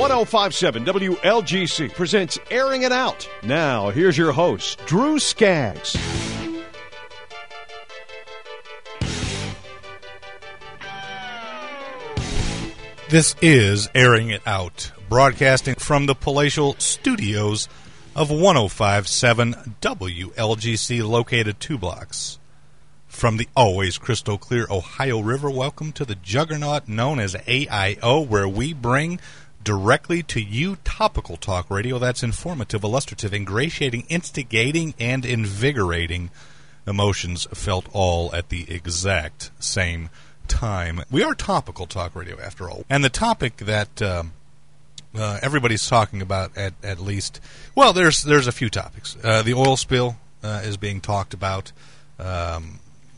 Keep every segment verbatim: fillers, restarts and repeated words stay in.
oh five point seven W L G C presents Airing It Out. Now, here's your host, Drew Skaggs. This is Airing It Out, broadcasting from the palatial studios of one oh five point seven W L G C, located two blocks from the always crystal clear Ohio River. Welcome to the juggernaut known as A I O, where we bring directly to you topical talk radio that's informative, illustrative, ingratiating, instigating, and invigorating, emotions felt all at the exact same time. We are topical talk radio, after all. And the topic that um, uh, everybody's talking about, at, at least, well, there's there's a few topics. Uh, the oil spill uh, is being talked about um,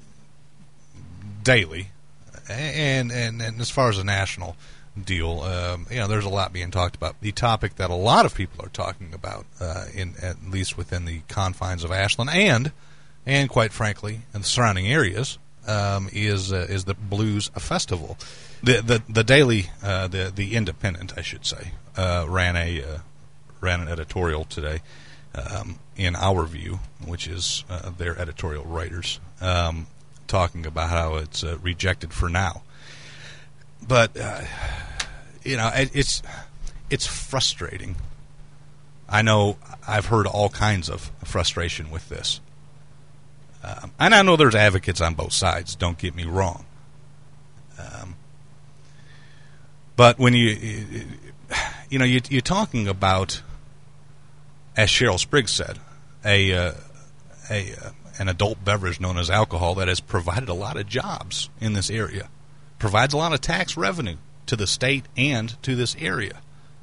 daily, and, and and as far as a national deal, um, you know, there's a lot being talked about. The topic that a lot of people are talking about, uh, in at least within the confines of Ashland, and and quite frankly, in the surrounding areas, um, is uh, is the Blues Festival. The the the Daily, uh, the the Independent, I should say, uh, ran a uh, ran an editorial today, um, in Our View, which is uh, their editorial writers, um, talking about how it's uh, rejected for now. But, uh, you know, it, it's it's frustrating. I know I've heard all kinds of frustration with this. Um, and I know there's advocates on both sides, don't get me wrong. Um, but when you, you know, you, you're talking about, as Cheryl Spriggs said, a, uh, a uh, an adult beverage known as alcohol that has provided a lot of jobs in this area, provides a lot of tax revenue to the state and to this area.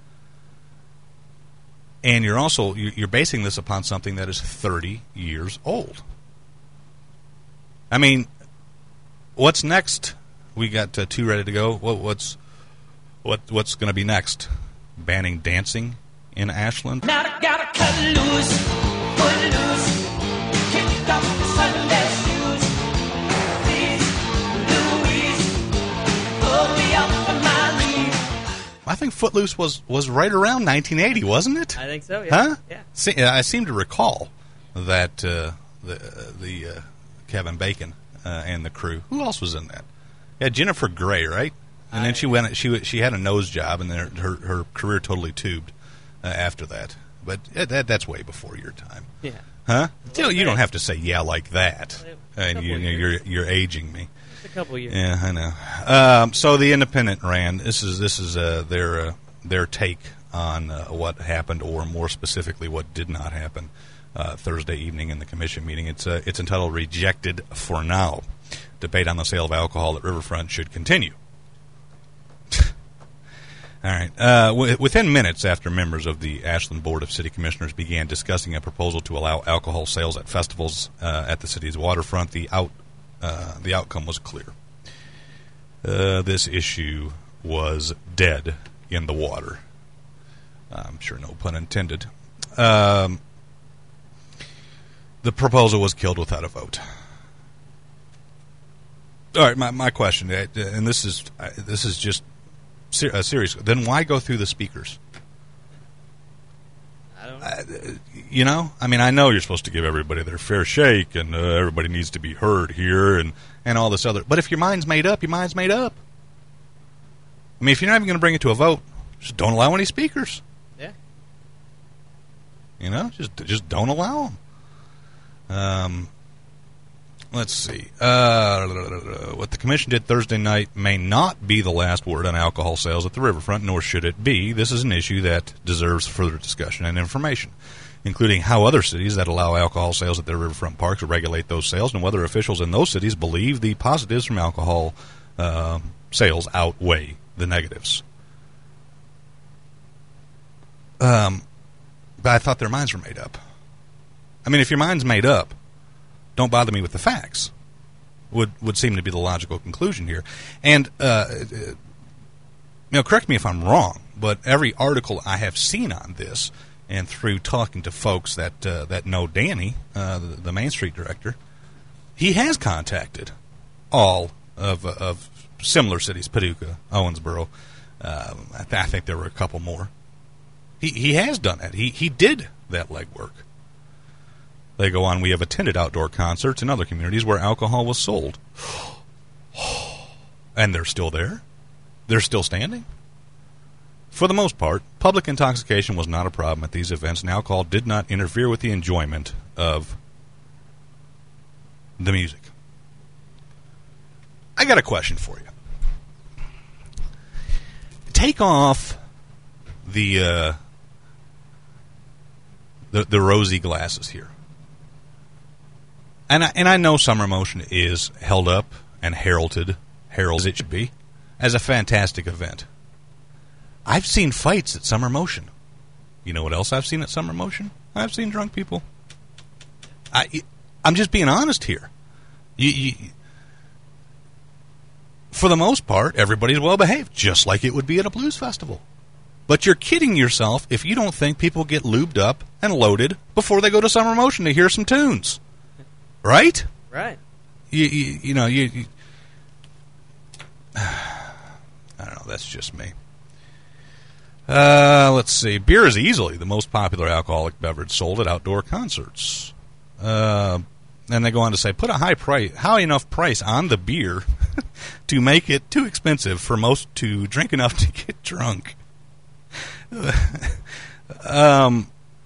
And you're also you're basing this upon something that is thirty years old. I mean, what's next? We got uh, two ready to go. What, what's what what's going to be next? Banning dancing in Ashland? Now I gotta cut loose, put loose, kick off the Sunday shoes. Please, Louise, pull me up on my leave. I think Footloose was, was right around nineteen eighty, wasn't it? I think so, yeah. Huh? Yeah. See, I seem to recall that uh, the the uh, Kevin Bacon uh, and the crew. Who else was in that? Yeah, Jennifer Grey, right? And I, then she went. She she had a nose job, and then her her career totally tubed uh, after that. But uh, that that's way before your time. Yeah. Huh? Still, you don't have to say yeah like that. And you, you're you're aging me. A couple years. Yeah, I know. Um, so the Independent ran. This is this is uh, their uh, their take on uh, what happened, or more specifically, what did not happen uh, Thursday evening in the commission meeting. It's uh, it's entitled "Rejected for Now." Debate on the sale of alcohol at Riverfront should continue. All right. Uh, w- within minutes after members of the Ashland Board of City Commissioners began discussing a proposal to allow alcohol sales at festivals uh, at the city's waterfront, the out uh, the outcome was clear. Uh, this issue was dead in the water. I'm sure no pun intended. Um, the proposal was killed without a vote. All right, my my question, and this is this is just ser- uh, serious. Then why go through the speakers? I don't know. Uh, you know, I mean, I know you're supposed to give everybody their fair shake, and uh, everybody needs to be heard here, and, and all this other. But if your mind's made up, your mind's made up. I mean, if you're not even going to bring it to a vote, just don't allow any speakers. Yeah. You know, just just don't allow them. Um. Let's see. Uh, what the commission did Thursday night may not be the last word on alcohol sales at the riverfront, nor should it be. This is an issue that deserves further discussion and information, including how other cities that allow alcohol sales at their riverfront parks regulate those sales, and whether officials in those cities believe the positives from alcohol uh, sales outweigh the negatives. Um, but I thought their minds were made up. I mean, if your mind's made up, don't bother me with the facts, would would seem to be the logical conclusion here. And, uh, you know, correct me if I'm wrong, but every article I have seen on this, and through talking to folks that uh, that know Danny, uh, the, the Main Street director, he has contacted all of, of similar cities, Paducah, Owensboro, Um, I, th- I think there were a couple more. He he has done that. He he did that legwork. They go on, we have attended outdoor concerts in other communities where alcohol was sold. And they're still there. They're still standing. For the most part, public intoxication was not a problem at these events, and alcohol did not interfere with the enjoyment of the music. I got a question for you. Take off the uh, the, the rosy glasses here. And I, and I know Summer Motion is held up and heralded, heralded as it should be, as a fantastic event. I've seen fights at Summer Motion. You know what else I've seen at Summer Motion? I've seen drunk people. I, I'm just being honest here. You, you, for the most part, everybody's well behaved, just like it would be at a blues festival. But you're kidding yourself if you don't think people get lubed up and loaded before they go to Summer Motion to hear some tunes. Right? Right. You, you, you know, you, you... I don't know, that's just me. Uh, let's see. Beer is easily the most popular alcoholic beverage sold at outdoor concerts. Uh, and they go on to say, put a high price, high enough price on the beer to make it too expensive for most to drink enough to get drunk. um,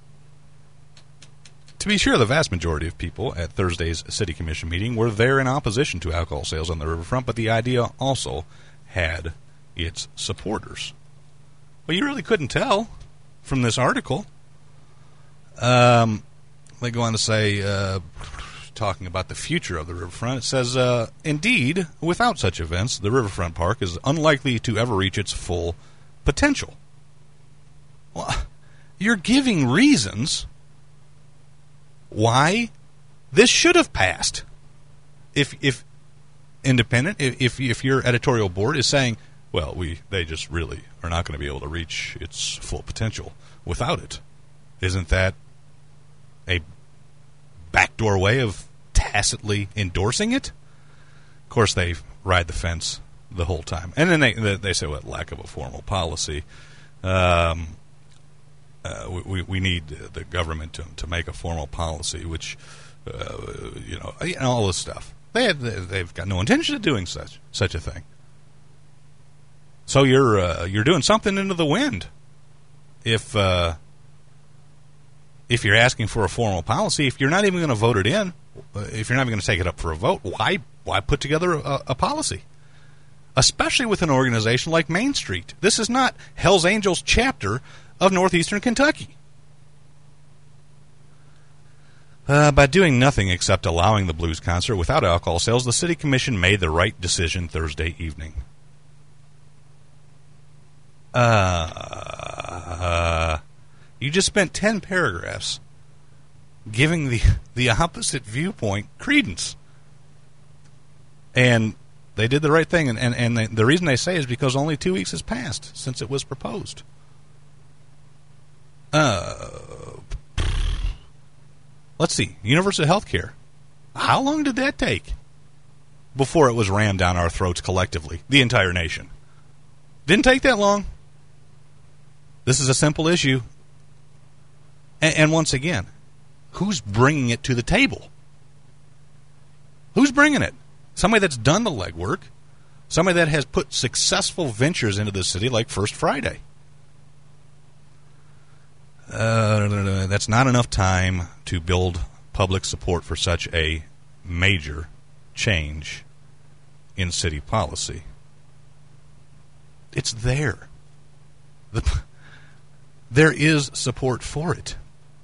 to be sure, the vast majority of people at Thursday's City Commission meeting were there in opposition to alcohol sales on the riverfront, but the idea also had its supporters. Well, you really couldn't tell from this article. Um, they go on to say, uh, talking about the future of the riverfront, it says, uh, indeed, without such events, the riverfront park is unlikely to ever reach its full potential. Well, you're giving reasons why this should have passed. If if independent, if if your editorial board is saying, well, we they just really are not going to be able to reach its full potential without it, isn't that a backdoor way of tacitly endorsing it? Of course, they ride the fence the whole time, and then they they say, "What lack of a formal policy." Um, uh, we we need the government to to make a formal policy, which uh, you know, and all this stuff. They have, they've got no intention of doing such such a thing. So you're uh, you're doing something into the wind. If uh, if you're asking for a formal policy, if you're not even going to vote it in, if you're not even going to take it up for a vote, why why put together a, a policy? Especially with an organization like Main Street. This is not Hell's Angels chapter of Northeastern Kentucky. Uh, by doing nothing except allowing the blues concert without alcohol sales, the City Commission made the right decision Thursday evening. Uh, uh, you just spent ten paragraphs giving the the opposite viewpoint credence. And they did the right thing, and, and, and they, the reason they say is because only two weeks has passed since it was proposed. Uh, let's see, universal health care. How long did that take before it was rammed down our throats collectively, the entire nation? Didn't take that long. This is a simple issue. And, and once again, who's bringing it to the table? Who's bringing it? Somebody that's done the legwork. Somebody that has put successful ventures into the city like First Friday. Uh, that's not enough time to build public support for such a major change in city policy. It's there. The, there is support for it.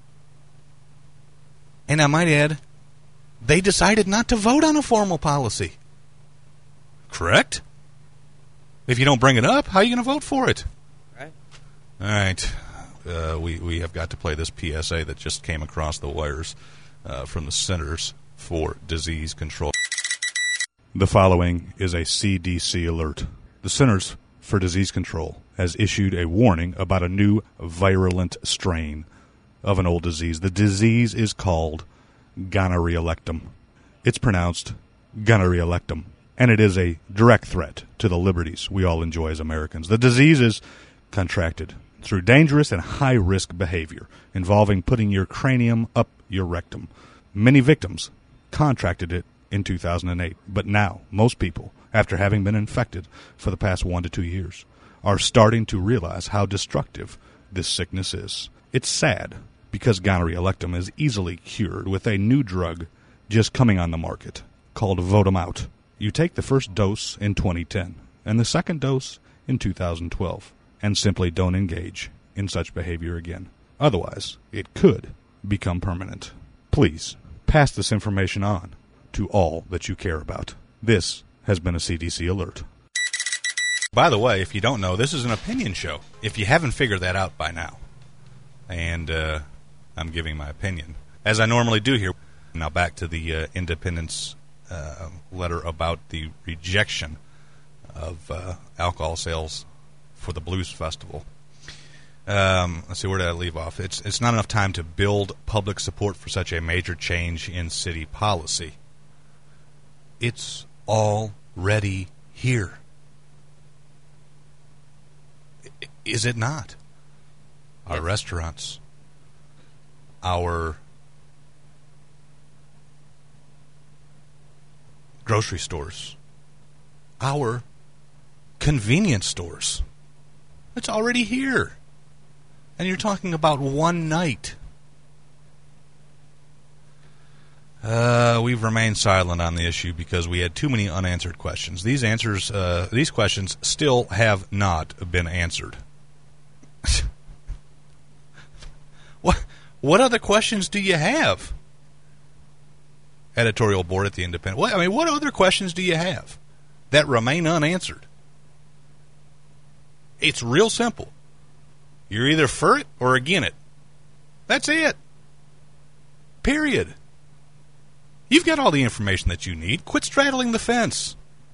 And I might add, they decided not to vote on a formal policy. Correct? If you don't bring it up, how are you going to vote for it? Right. All right. Uh, we, we have got to play this P S A that just came across the wires uh, from the Centers for Disease Control. The following is a C D C alert. The Centers for Disease Control has issued a warning about a new virulent strain of an old disease. The disease is called gonorrhea lectum. It's pronounced gonorrhea lectum. and it is a direct threat to the liberties we all enjoy as Americans. The disease is contracted through dangerous and high-risk behavior involving putting your cranium up your rectum. Many victims contracted it in two thousand eight, but now most people, after having been infected for the past one to two years, are starting to realize how destructive this sickness is. It's sad because gonorrhea electum is easily cured with a new drug just coming on the market called Votum Out. You take the first dose in twenty ten and the second dose in two thousand twelve and simply don't engage in such behavior again. Otherwise, it could become permanent. Please pass this information on to all that you care about. This has been a C D C alert. By the way, if you don't know, this is an opinion show. If you haven't figured that out by now. And uh, I'm giving my opinion, as I normally do here. Now back to the uh, Independence uh, letter about the rejection of uh, alcohol sales for the Blues Festival. Um, let's see, where did I leave off? It's it's not enough time to build public support for such a major change in city policy. It's already here. I- is it not? Our yes. Restaurants, our grocery stores, our convenience stores. It's already here. And you're talking about one night. Uh, we've remained silent on the issue because we had too many unanswered questions. These answers, uh, these questions still have not been answered. What what other questions do you have? Editorial board at the Independent. What, I mean, what other questions do you have that remain unanswered? It's real simple. You're either for it or against it. That's it. Period. You've got all the information that you need. Quit straddling the fence.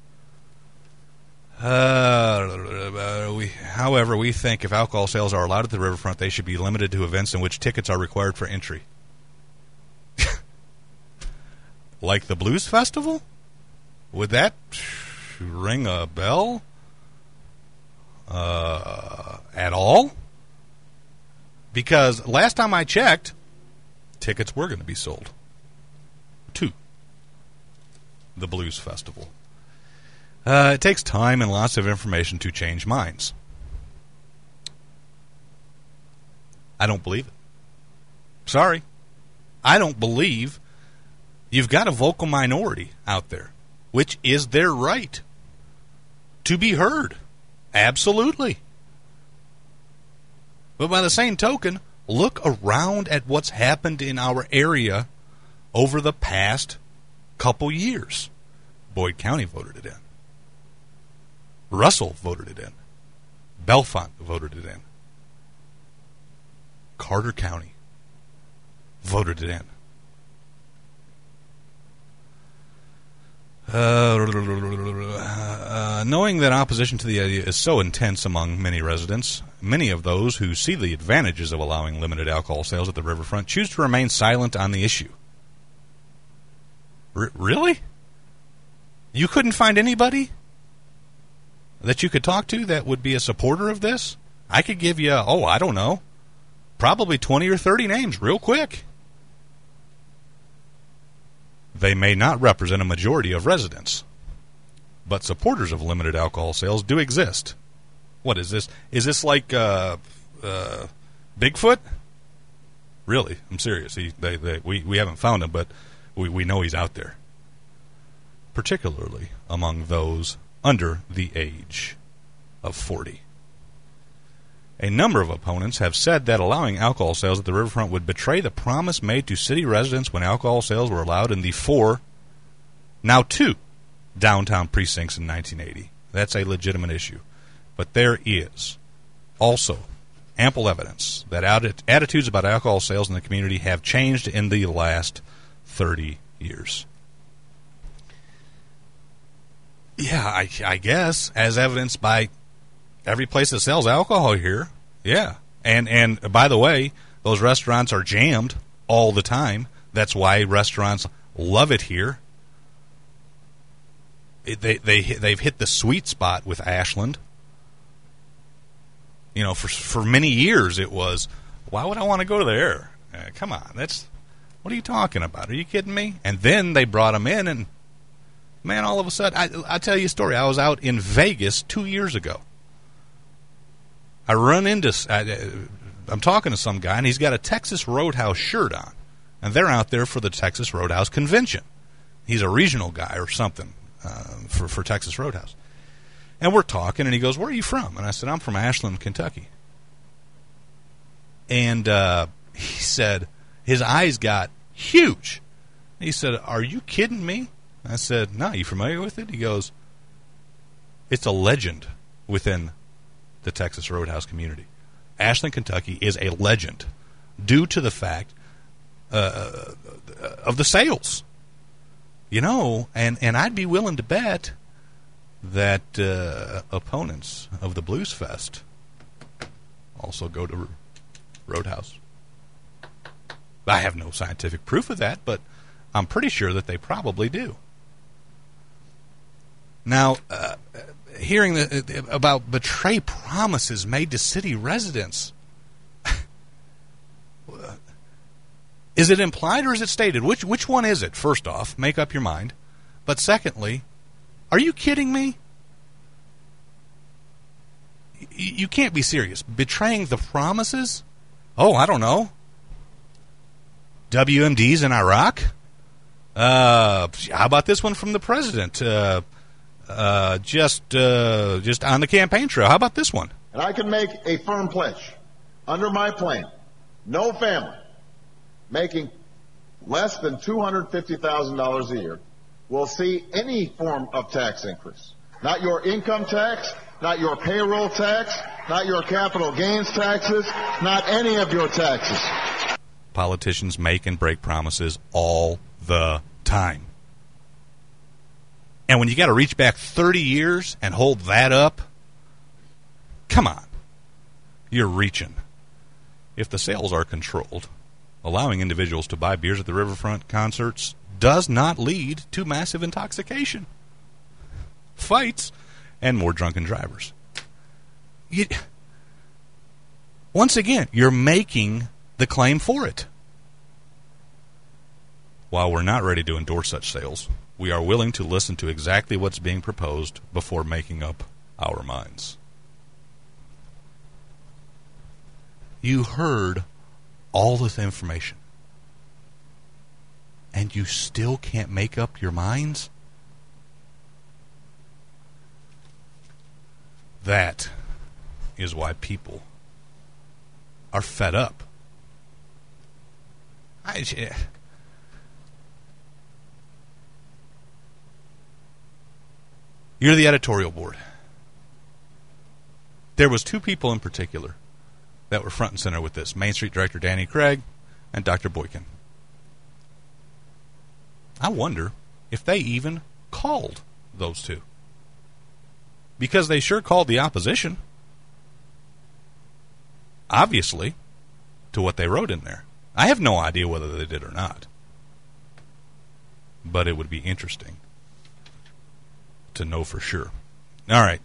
Uh, we, however, we think if alcohol sales are allowed at the riverfront, they should be limited to events in which tickets are required for entry. Like the Blues Festival? Would that ring a bell? Uh, at all? Because last time I checked, tickets were going to be sold to the Blues Festival. Uh, it takes time and lots of information to change minds. I don't believe it. Sorry. I don't believe you've got a vocal minority out there, which is their right to be heard. Absolutely. But by the same token, look around at what's happened in our area over the past couple years. Boyd County voted it in. Russell voted it in. Bellefonte voted it in. Carter County voted it in. Uh, uh, knowing that opposition to the idea is so intense among many residents, many of those who see the advantages of allowing limited alcohol sales at the riverfront choose to remain silent on the issue. R- really? You couldn't find anybody that you could talk to that would be a supporter of this? I could give you, oh, I don't know, probably twenty or thirty names real quick. They may not represent a majority of residents, but supporters of limited alcohol sales do exist. What is this? Is this like uh, uh, Bigfoot? Really? I'm serious. He, they, they, we, we haven't found him, but we, we know he's out there, particularly among those under the age of forty. A number of opponents have said that allowing alcohol sales at the riverfront would betray the promise made to city residents when alcohol sales were allowed in the four, now two, downtown precincts in nineteen eighty. That's a legitimate issue. But there is also ample evidence that attitudes about alcohol sales in the community have changed in the last thirty years. Yeah, I, I guess, as evidenced by every place that sells alcohol here, yeah. And and by the way, those restaurants are jammed all the time. That's why restaurants love it here. it, they they they've hit the sweet spot with Ashland. You know, for for many years it was, why would I want to go there? Uh, come on, that's what are you talking about? Are you kidding me? And then they brought him in, and man, all of a sudden, I I'll tell you a story. I was out in Vegas two years ago. I run into, I, I'm talking to some guy, and he's got a Texas Roadhouse shirt on, and they're out there for the Texas Roadhouse convention. He's a regional guy or something uh, for for Texas Roadhouse. And we're talking, and he goes, where are you from? And I said, I'm from Ashland, Kentucky. And uh, he said, his eyes got huge. He said, are you kidding me? I said, no, you familiar with it? He goes, it's a legend within the Texas Roadhouse community. Ashland, Kentucky is a legend due to the fact uh, of the sales. You know, and, and I'd be willing to bet that uh, opponents of the Blues Fest also go to Roadhouse. I have no scientific proof of that, but I'm pretty sure that they probably do. Now, uh, hearing the, about betray promises made to city residents, is it implied or is it stated? Which which one is it? First off, make up your mind. But secondly, are you kidding me? Y- you can't be serious. Betraying the promises? Oh, I don't know. W M Ds in Iraq? Uh, how about this one from the president? Uh, uh, just uh, just on the campaign trail. How about this one? And I can make a firm pledge. Under my plan, no family making less than two hundred fifty thousand dollars a year will see any form of tax increase. Not your income tax, not your payroll tax, not your capital gains taxes, not any of your taxes. Politicians make and break promises all the time. And when you got to reach back thirty years and hold that up, come on. You're reaching. If the sales are controlled, allowing individuals to buy beers at the riverfront concerts does not lead to massive intoxication, fights, and more drunken drivers. You, once again, you're making the claim for it. While we're not ready to endorse such sales, we are willing to listen to exactly what's being proposed before making up our minds. You heard all this information, and you still can't make up your minds? That is why people are fed up. I, you're the editorial board. There was two people in particular that were front and center with this. Main Street Director Danny Craig and Doctor Boykin. I wonder if they even called those two. Because they sure called the opposition, obviously, to what they wrote in there. I have no idea whether they did or not. But it would be interesting to know for sure. All right.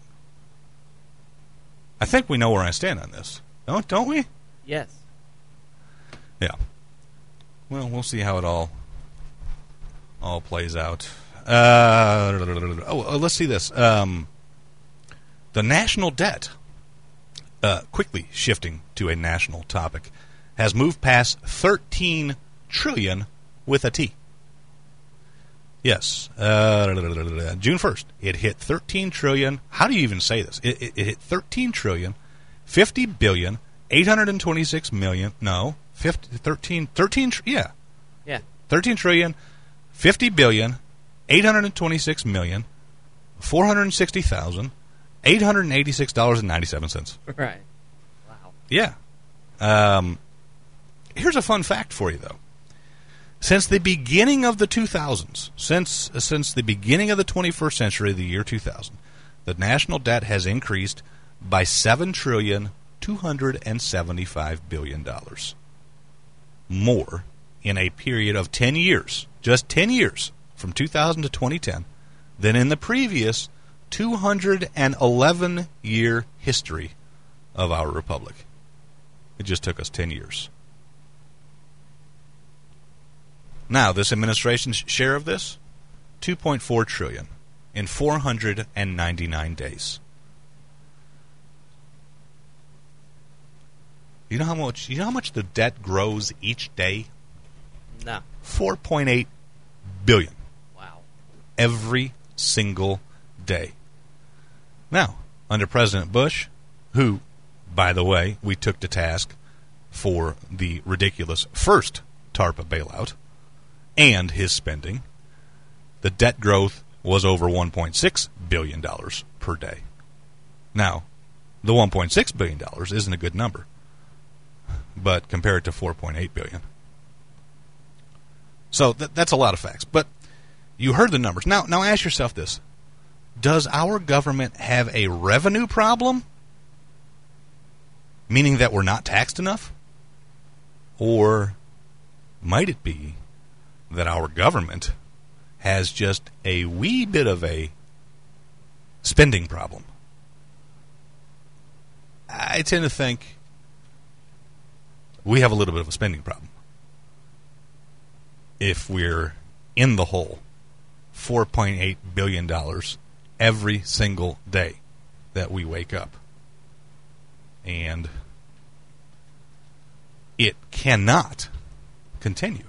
I think we know where I stand on this. Don't, don't we? Yes. Yeah. Well, we'll see how it all all plays out. Uh, oh, let's see this. Um, the national debt, uh, quickly shifting to a national topic, has moved past thirteen trillion dollars with a T. Yes. Uh, June first, it hit thirteen trillion dollars. How do you even say this? It, it, it hit thirteen trillion dollars. fifty billion, eight hundred twenty-six million, no, fifty, thirteen, thirteen, yeah. Yeah. thirteen trillion, fifty billion, eight hundred twenty-six million, four hundred sixty thousand, eight hundred eighty-six dollars and ninety-seven cents. Right. Wow. Yeah. Um, here's a fun fact for you, though. Since the beginning of the two thousands, since since the beginning of the twenty-first century, the year two thousand, the national debt has increased by seven trillion two hundred seventy-five billion dollars. More in a period of ten years. Just ten years, from two thousand to twenty ten, than in the previous two hundred eleven year history of our republic. It just took us ten years. Now, this administration's share of this, two point four trillion dollars in four hundred ninety-nine days. You know how much you know how much the debt grows each day? No. four point eight billion dollars. Wow. Every single day. Now, under President Bush, who, by the way, we took to task for the ridiculous first TARPA bailout and his spending, the debt growth was over one point six billion dollars per day. Now, the one point six billion dollars isn't a good number, but compared to four point eight billion dollars. So th- that's a lot of facts. But you heard the numbers. Now, now ask yourself this. Does our government have a revenue problem? Meaning that we're not taxed enough? Or might it be that our government has just a wee bit of a spending problem? I tend to think we have a little bit of a spending problem. If we're in the hole, four point eight billion dollars every single day that we wake up. And it cannot continue.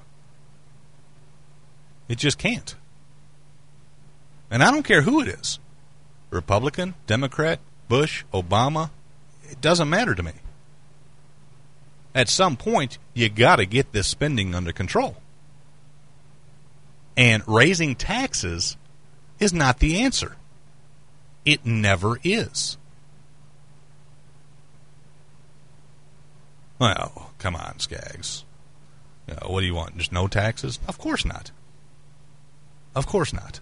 It just can't. And I don't care who it is. Republican, Democrat, Bush, Obama, it doesn't matter to me. At some point, you got to get this spending under control. And raising taxes is not the answer. It never is. Well, come on, Skaggs. You know, what do you want? Just no taxes? Of course not. Of course not.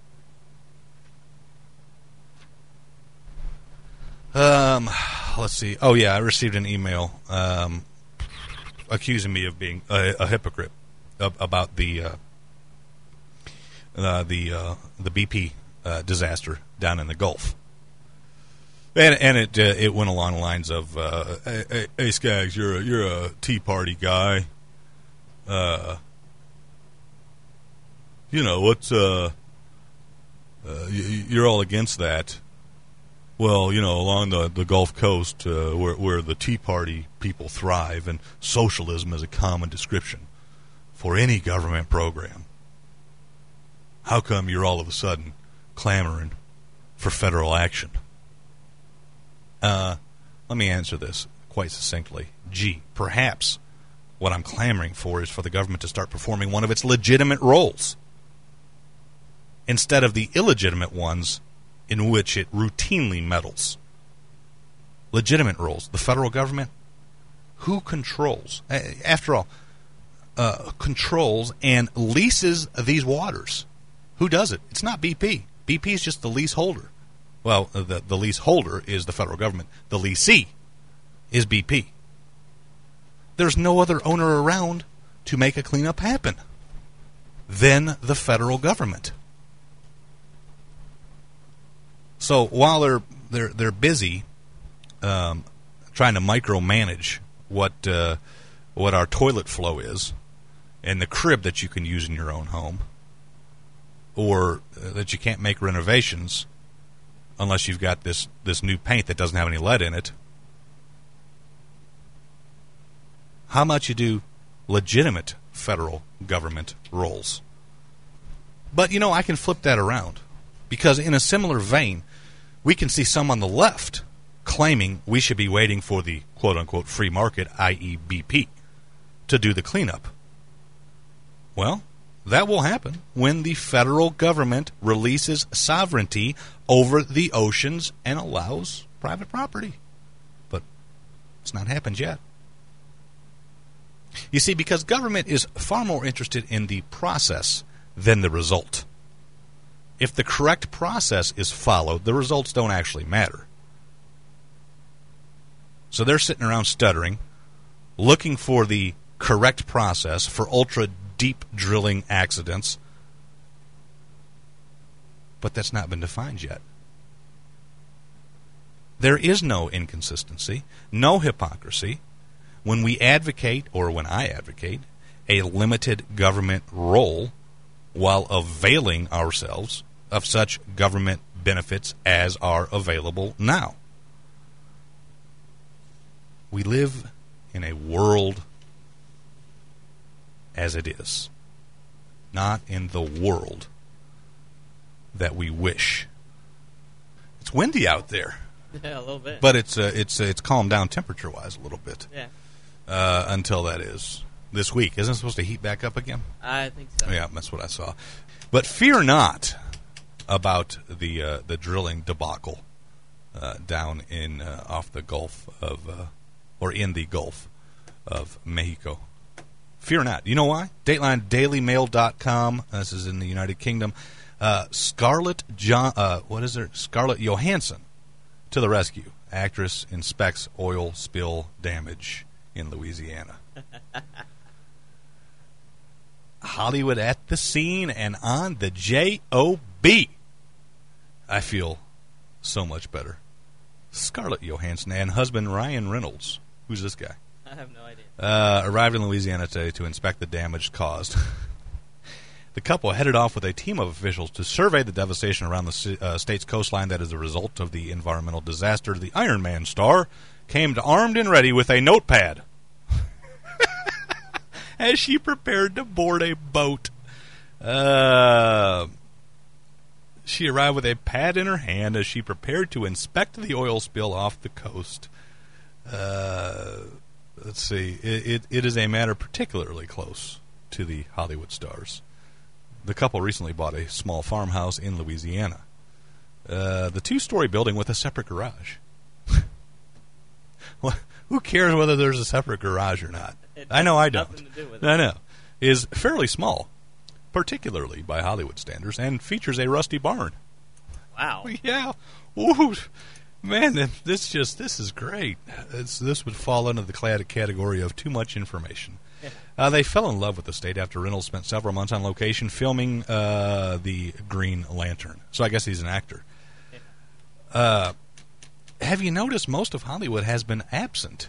Um, let's see. Oh, yeah, I received an email um, accusing me of being a, a hypocrite about the uh, uh, the uh, the B P uh, disaster down in the Gulf, and and it uh, it went along the lines of, uh, hey, hey, hey Skaggs, you're a, you're a Tea Party guy. Uh, you know what's uh, uh, you're all against that. Well, you know, along the, the Gulf Coast, uh, where where the Tea Party people thrive, and socialism is a common description for any government program. How come you're all of a sudden clamoring for federal action? Uh, let me answer this quite succinctly. Gee, perhaps what I'm clamoring for is for the government to start performing one of its legitimate roles instead of the illegitimate ones in which it routinely meddles. Legitimate roles. The federal government, who controls, after all, uh, controls and leases these waters? Who does it? It's not B P. B P is just the leaseholder. Well, the, the leaseholder is the federal government. The leasee is B P. There's no other owner around to make a cleanup happen than the federal government. So while they're they're they're busy um, trying to micromanage what uh, what our toilet flow is, and the crib that you can use in your own home, or uh, that you can't make renovations unless you've got this this new paint that doesn't have any lead in it, how much you do legitimate federal government roles? But you know, I can flip that around, because in a similar vein, we can see some on the left claiming we should be waiting for the quote-unquote free market, that is. B P, to do the cleanup. Well, that will happen when the federal government releases sovereignty over the oceans and allows private property. But it's not happened yet. You see, because government is far more interested in the process than the result. If the correct process is followed, the results don't actually matter. So they're sitting around stuttering, looking for the correct process for ultra-deep drilling accidents, but that's not been defined yet. There is no inconsistency, no hypocrisy when we advocate, or when I advocate, a limited government role while availing ourselves of such government benefits as are available now. We live in a world as it is, not in the world that we wish. It's windy out there. Yeah, a little bit. But it's uh, it's uh, it's calmed down temperature-wise a little bit. Yeah. Uh, until that is this week. Isn't it supposed to heat back up again? I think so. Yeah, that's what I saw. But fear not about the uh, the drilling debacle uh, down in uh, off the Gulf of uh, or in the Gulf of Mexico. Fear not. You know why? Dateline Daily Mail dot com. This is in the United Kingdom. Uh, Scarlett John. Uh, what is there? Scarlett Johansson to the rescue. Actress inspects oil spill damage in Louisiana. Hollywood at the scene and on the J O B. I feel so much better. Scarlett Johansson and husband Ryan Reynolds. Who's this guy? I have no idea. Uh, arrived in Louisiana today to inspect the damage caused. The couple headed off with a team of officials to survey the devastation around the uh, state's coastline that is the result of the environmental disaster. The Iron Man star came armed and ready with a notepad as she prepared to board a boat. Uh, she arrived with a pad in her hand as she prepared to inspect the oil spill off the coast. Uh, let's see. It, it, it is a matter particularly close to the Hollywood stars. The couple recently bought a small farmhouse in Louisiana. Uh, the two-story building with a separate garage. Well, who cares whether there's a separate garage or not? It I know I has don't. nothing to do with I it. know. Is fairly small, particularly by Hollywood standards, and features a rusty barn. Wow. Yeah. Ooh, man, this just this is great. It's, this would fall under the clad category of too much information. Uh, they fell in love with the state after Reynolds spent several months on location filming uh, the Green Lantern. So I guess he's an actor. Uh, have you noticed most of Hollywood has been absent?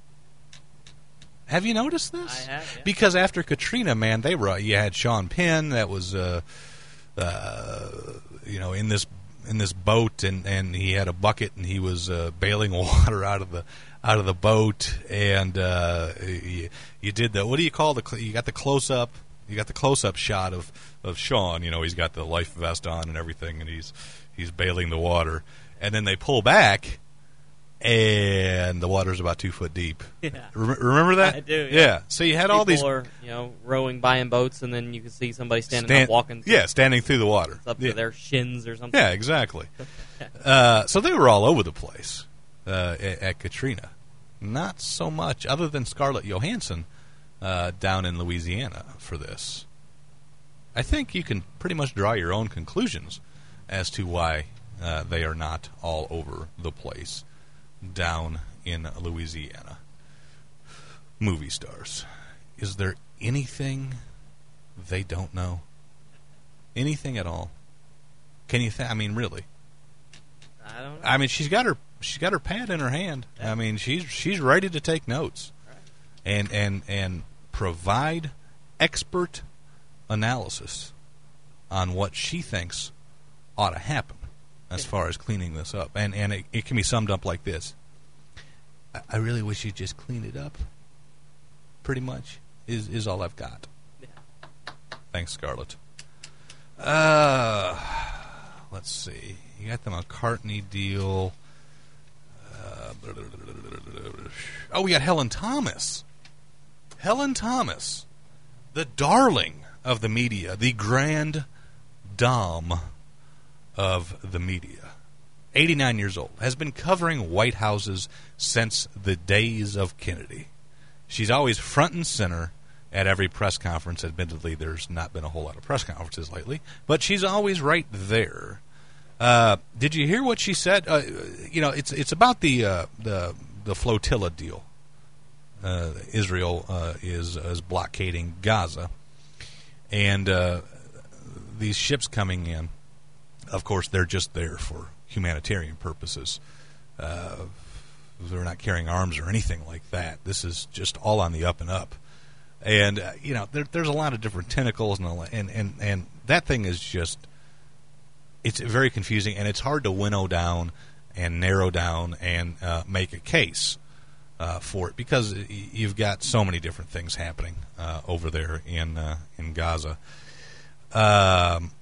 Have you noticed this? I have, yeah. Because after Katrina, man, they were. You had Sean Penn that was, uh, uh, you know, in this in this boat, and, and he had a bucket, and he was uh, bailing water out of the out of the boat, and uh, you, you did the what do you call the you got the close up you got the close up shot of, of Sean. You know, he's got the life vest on and everything, and he's he's bailing the water, and then they pull back, and the water's about two foot deep. Yeah. Rem- remember that? I do, yeah. Yeah. So you had People all these are, you know, rowing by in boats, and then you can see somebody standing stand- up walking. Yeah, standing through the water. It's up yeah. to their shins or something. Yeah, exactly. uh, so they were all over the place uh, at, at Katrina. Not so much, other than Scarlett Johansson uh, down in Louisiana for this. I think you can pretty much draw your own conclusions as to why uh, they are not all over the place down in Louisiana. Movie stars. Is there anything they don't know? Anything at all? Can you think? I mean, really? I don't know. I mean, she's got her she's got her pad in her hand. I mean, she's she's ready to take notes, and and and provide expert analysis on what she thinks ought to happen as far as cleaning this up. And and it, it can be summed up like this: I, I really wish you'd just clean it up. Pretty much is is all I've got. Yeah. Thanks, Scarlett. Uh, let's see. You got the McCartney deal. Uh, oh, we got Helen Thomas. Helen Thomas, the darling of the media, the grand dame of the media. eighty-nine years old, has been covering White Houses since the days of Kennedy. She's always front and center at every press conference. Admittedly, there's not been a whole lot of press conferences lately, but she's always right there. Uh, did you hear what she said? Uh, you know, it's it's about the uh, the the flotilla deal. Uh, Israel uh, is is blockading Gaza, and uh, these ships coming in of course, they're just there for humanitarian purposes. Uh, they're not carrying arms or anything like that. This is just all on the up and up. And, uh, you know, there, there's a lot of different tentacles, and, all, and, and, and that thing is just, it's very confusing, and it's hard to winnow down and narrow down and uh, make a case uh, for it, because you've got so many different things happening uh, over there in uh, in Gaza. Um,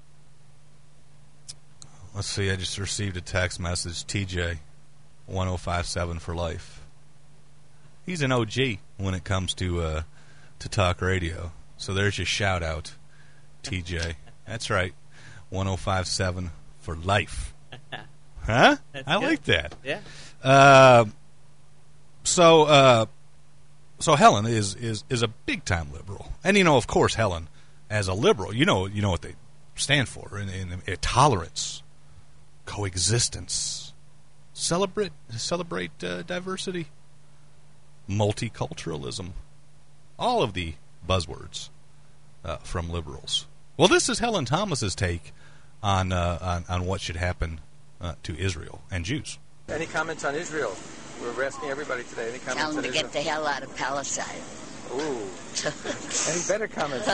let's see, I just received a text message, T J, one oh five seven for life. He's an O G when it comes to uh, to talk radio. So there's your shout out, T J. That's right, one oh five seven for life. Huh? That's I good. like that. Yeah. Uh, so, uh, so Helen is, is, is a big time liberal, and you know, of course, Helen, as a liberal, you know, you know what they stand for: in, in, in tolerance, coexistence, celebrate, celebrate uh, diversity, multiculturalism, all of the buzzwords uh, from liberals. Well, this is Helen Thomas's take on uh, on, on what should happen uh, to Israel and Jews. Any comments on Israel? We're asking everybody today. Any comments Tell on them to Israel? get the hell out of Palestine. Ooh. Any better comments?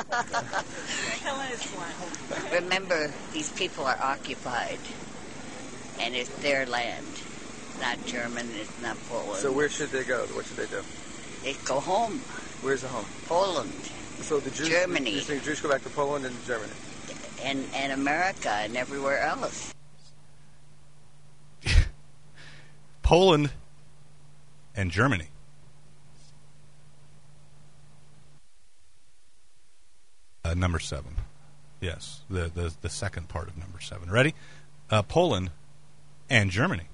Remember, these people are occupied, and it's their land. It's not German, it's not Poland. So where should they go? What should they do? They go home. Where's the home? Poland. So the Jews, Germany. You think Jews go back to Poland and Germany? And, and America and everywhere else. Poland and Germany. Uh, number seven. Yes, the, the the second part of number seven. Ready? Uh, Poland and Germany.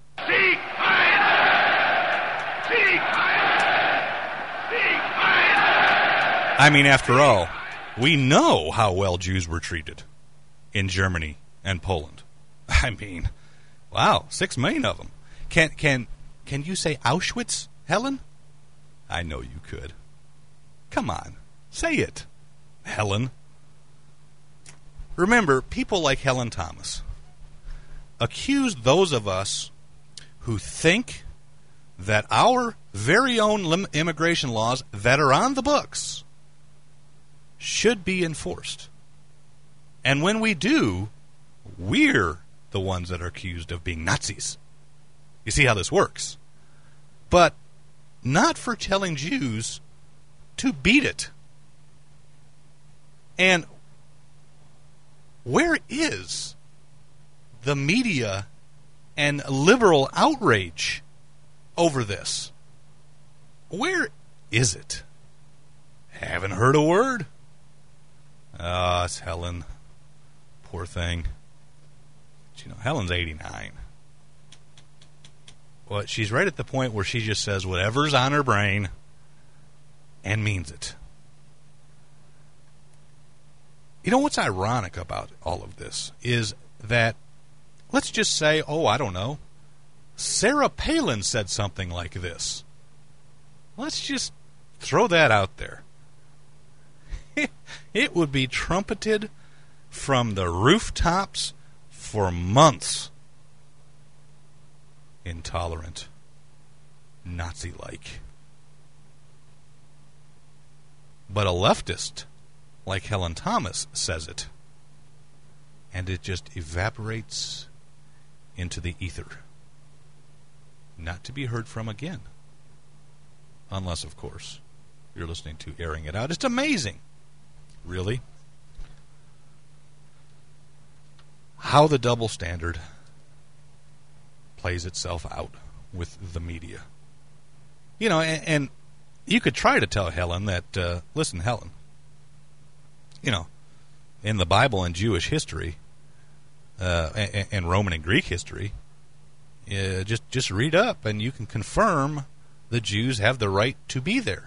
I mean, after all, we know how well Jews were treated in Germany and Poland. I mean, wow, six million of them. Can can can you say Auschwitz, Helen? I know you could. Come on, say it, Helen. Remember, people like Helen Thomas accuse those of us who think that our very own lim- immigration laws that are on the books should be enforced. And when we do, we're the ones that are accused of being Nazis. You see how this works. But not for telling Jews to beat it. And where is the media and liberal outrage over this? Where is it? Haven't heard a word. Ah, oh, it's Helen. Poor thing. But, you know, Helen's eighty-nine. Well, she's right at the point where she just says whatever's on her brain and means it. You know what's ironic about all of this is that, let's just say, oh, I don't know, Sarah Palin said something like this. Let's just throw that out there. It would be trumpeted from the rooftops for months. Intolerant. Nazi-like. But a leftist like Helen Thomas says it, and it just evaporates into the ether, not to be heard from again. Unless, of course, you're listening to Airing It Out. It's amazing, really, how the double standard plays itself out with the media. You know, and, and you could try to tell Helen that, uh, listen, Helen, you know, in the Bible and Jewish history, uh, and, and Roman and Greek history, uh, just just read up and you can confirm the Jews have the right to be there.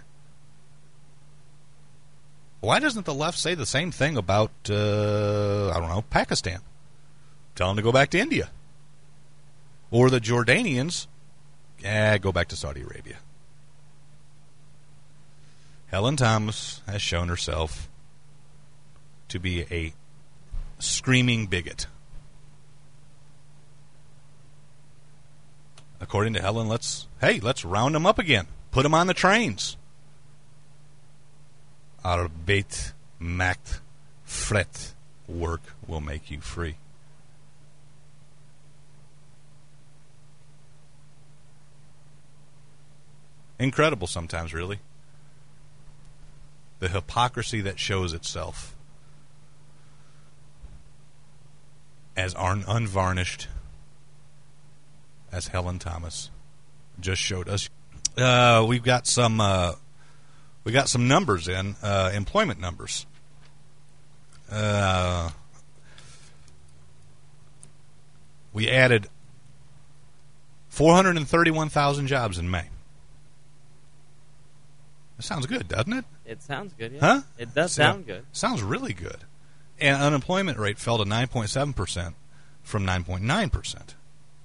Why doesn't the left say the same thing about, uh, I don't know, Pakistan? Tell them to go back to India. Or the Jordanians, eh, go back to Saudi Arabia. Helen Thomas has shown herself to be a screaming bigot. according to Helen, let's hey, let's round them up again. Put them on the trains. Arbeit macht fret. Work will make you free. Incredible sometimes, really. The hypocrisy that shows itself as un- unvarnished as Helen Thomas just showed us. Uh, we've got some uh, we got some numbers in uh, employment numbers. Uh, we added four hundred thirty-one thousand jobs in May. That sounds good, doesn't it? It sounds good, yeah. Huh? It does So- sound good. Sounds really good. And unemployment rate fell to nine point seven percent from nine point nine percent.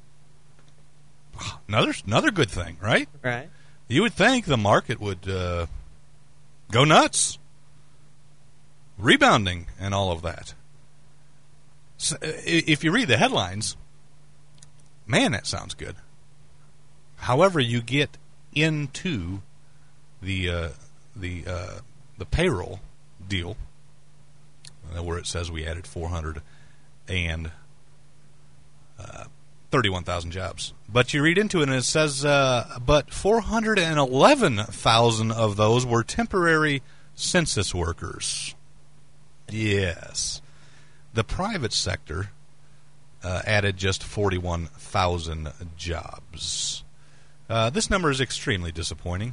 Another another good thing, right? Right. You would think the market would uh, go nuts, rebounding and all of that. So, i- if you read the headlines, man, that sounds good. However, you get into the uh, the uh, the payroll deal, uh, where it says we added four hundred and uh, thirty-one thousand jobs. But you read into it and it says, uh, but four hundred eleven thousand of those were temporary census workers. Yes. The private sector uh, added just forty-one thousand jobs. Uh, this number is extremely disappointing,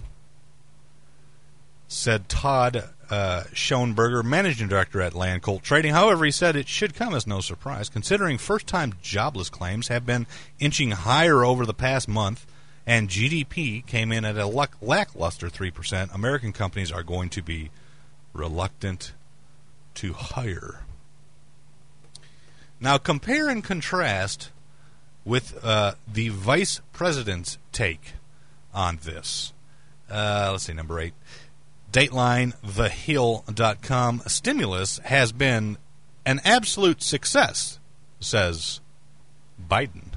said Todd uh, Schoenberger, managing director at Land Colt Trading. However, he said it should come as no surprise, considering first-time jobless claims have been inching higher over the past month, and G D P came in at a lack- lackluster three percent. American companies are going to be reluctant to hire. Now, compare and contrast with uh, the vice president's take on this. Uh, let's see, number eight. Dateline, the hill dot com. Stimulus has been an absolute success, says Biden.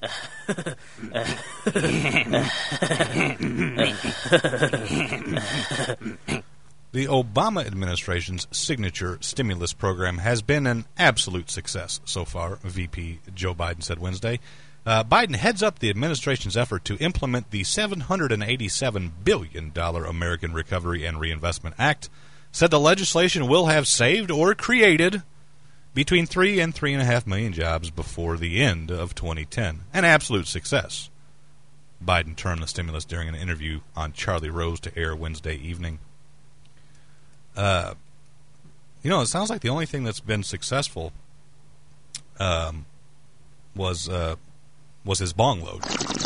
The Obama administration's signature stimulus program has been an absolute success so far, V P Joe Biden said Wednesday. Uh, Biden heads up the administration's effort to implement the seven hundred eighty-seven billion dollars American Recovery and Reinvestment Act, said the legislation will have saved or created between three and three and a half million jobs before the end of twenty ten. An absolute success. Biden termed the stimulus during an interview on Charlie Rose to air Wednesday evening. Uh, you know, it sounds like the only thing that's been successful um, was uh, was his bong load.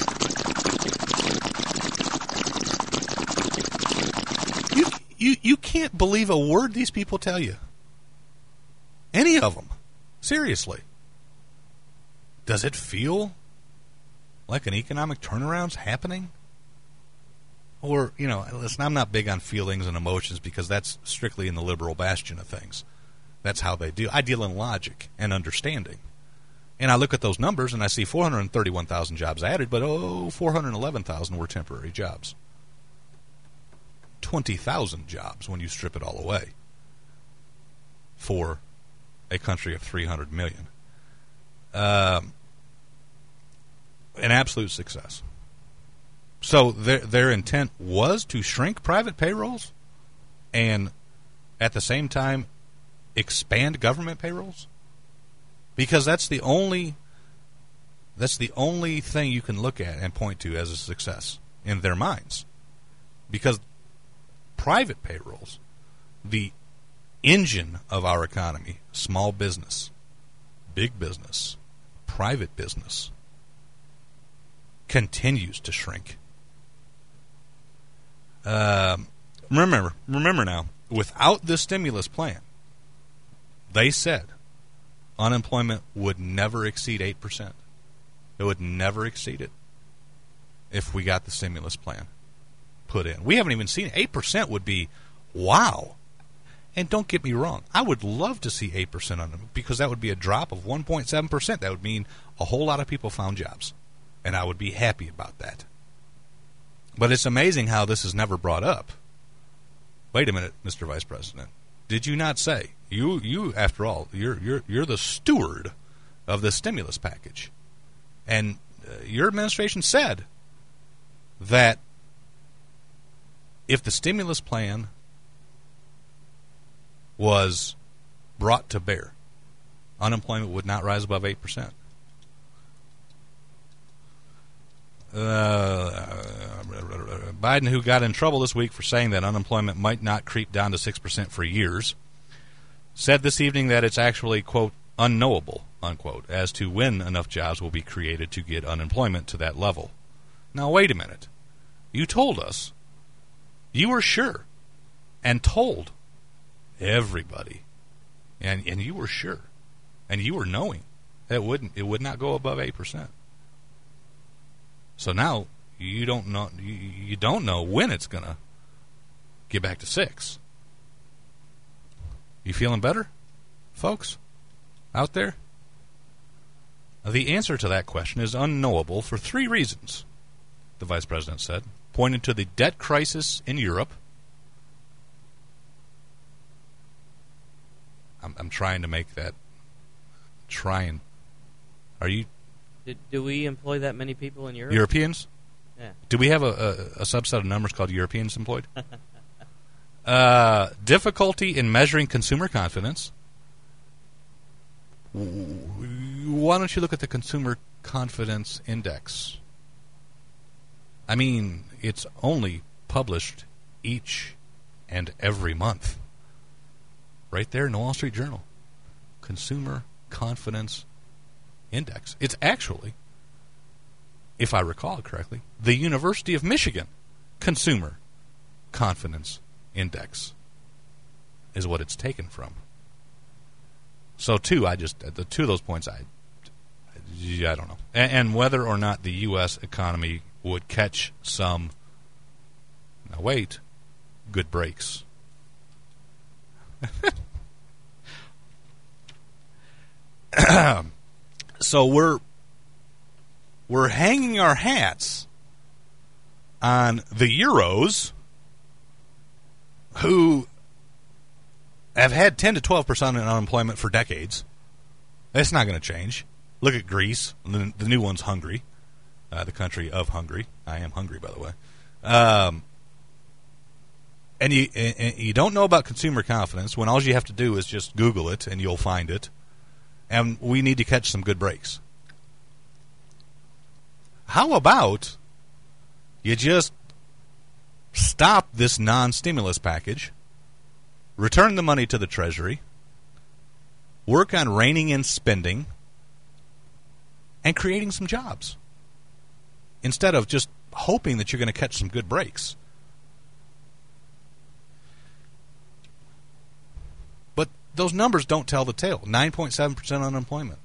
You, you you can't believe a word these people tell you. Any of them. Seriously. Does it feel like an economic turnaround's happening? Or, you know, listen, I'm not big on feelings and emotions because that's strictly in the liberal bastion of things. That's how they deal. I deal in logic and understanding. And I look at those numbers and I see four hundred thirty-one thousand jobs added, but oh, four hundred eleven thousand were temporary jobs. twenty thousand jobs when you strip it all away for a country of three hundred million. Um, an absolute success. So their their intent was to shrink private payrolls and at the same time expand government payrolls? Because that's the only that's the only thing you can look at and point to as a success in their minds. Because private payrolls, the engine of our economy, small business, big business, private business, continues to shrink. Um, remember, remember now, without this stimulus plan, they said unemployment would never exceed eight percent. It would never exceed it if we got the stimulus plan put in. We haven't even seen it. eight percent would be, wow. And don't get me wrong, I would love to see eight percent on them because that would be a drop of one point seven percent. That would mean a whole lot of people found jobs. and I would be happy about that. But it's amazing how this is never brought up. Wait a minute, Mister Vice President. Did you not say you you after all you're you're you're the steward of the stimulus package, and uh, your administration said that if the stimulus plan was brought to bear, unemployment would not rise above eight percent. Uh, Biden, who got in trouble this week for saying that unemployment might not creep down to six percent for years, said this evening that it's actually, quote, unknowable, unquote, as to when enough jobs will be created to get unemployment to that level. Now, wait a minute. You told us, you were sure, and told everybody, and, and you were sure, and you were knowing that it wouldn't, it would not go above eight percent. So now you don't know you, you don't know when it's going to get back to six. You feeling better, folks, out there? The answer to that question is unknowable for three reasons, the Vice President said, pointing to the debt crisis in Europe. I'm, I'm trying to make that. Trying. Are you? Did, do we employ that many people in Europe? Europeans? Yeah. Do we have a, a, a subset of numbers called Europeans employed? uh, difficulty in measuring consumer confidence. Why don't you look at the Consumer Confidence Index? I mean, it's only published each and every month. Right there in the Wall Street Journal. Consumer Confidence Index. It's actually, if I recall correctly, the University of Michigan Consumer Confidence Index is what it's taken from. So, two, I just the two of those points, I, I don't know, and, and whether or not the U S economy would catch some. Now, wait, good breaks. So we're we're hanging our hats on the Euros, who have had ten to twelve percent unemployment for decades. That's not going to change. Look at Greece. The, the new one's Hungary, uh, the country of Hungary. I am hungry, by the way. Um, and you and you don't know about consumer confidence when all you have to do is just Google it and you'll find it. And we need to catch some good breaks. How about you just stop this non-stimulus package, return the money to the Treasury, work on reining in spending, and creating some jobs, instead of just hoping that you're going to catch some good breaks. But those numbers don't tell the tale. nine point seven percent unemployment.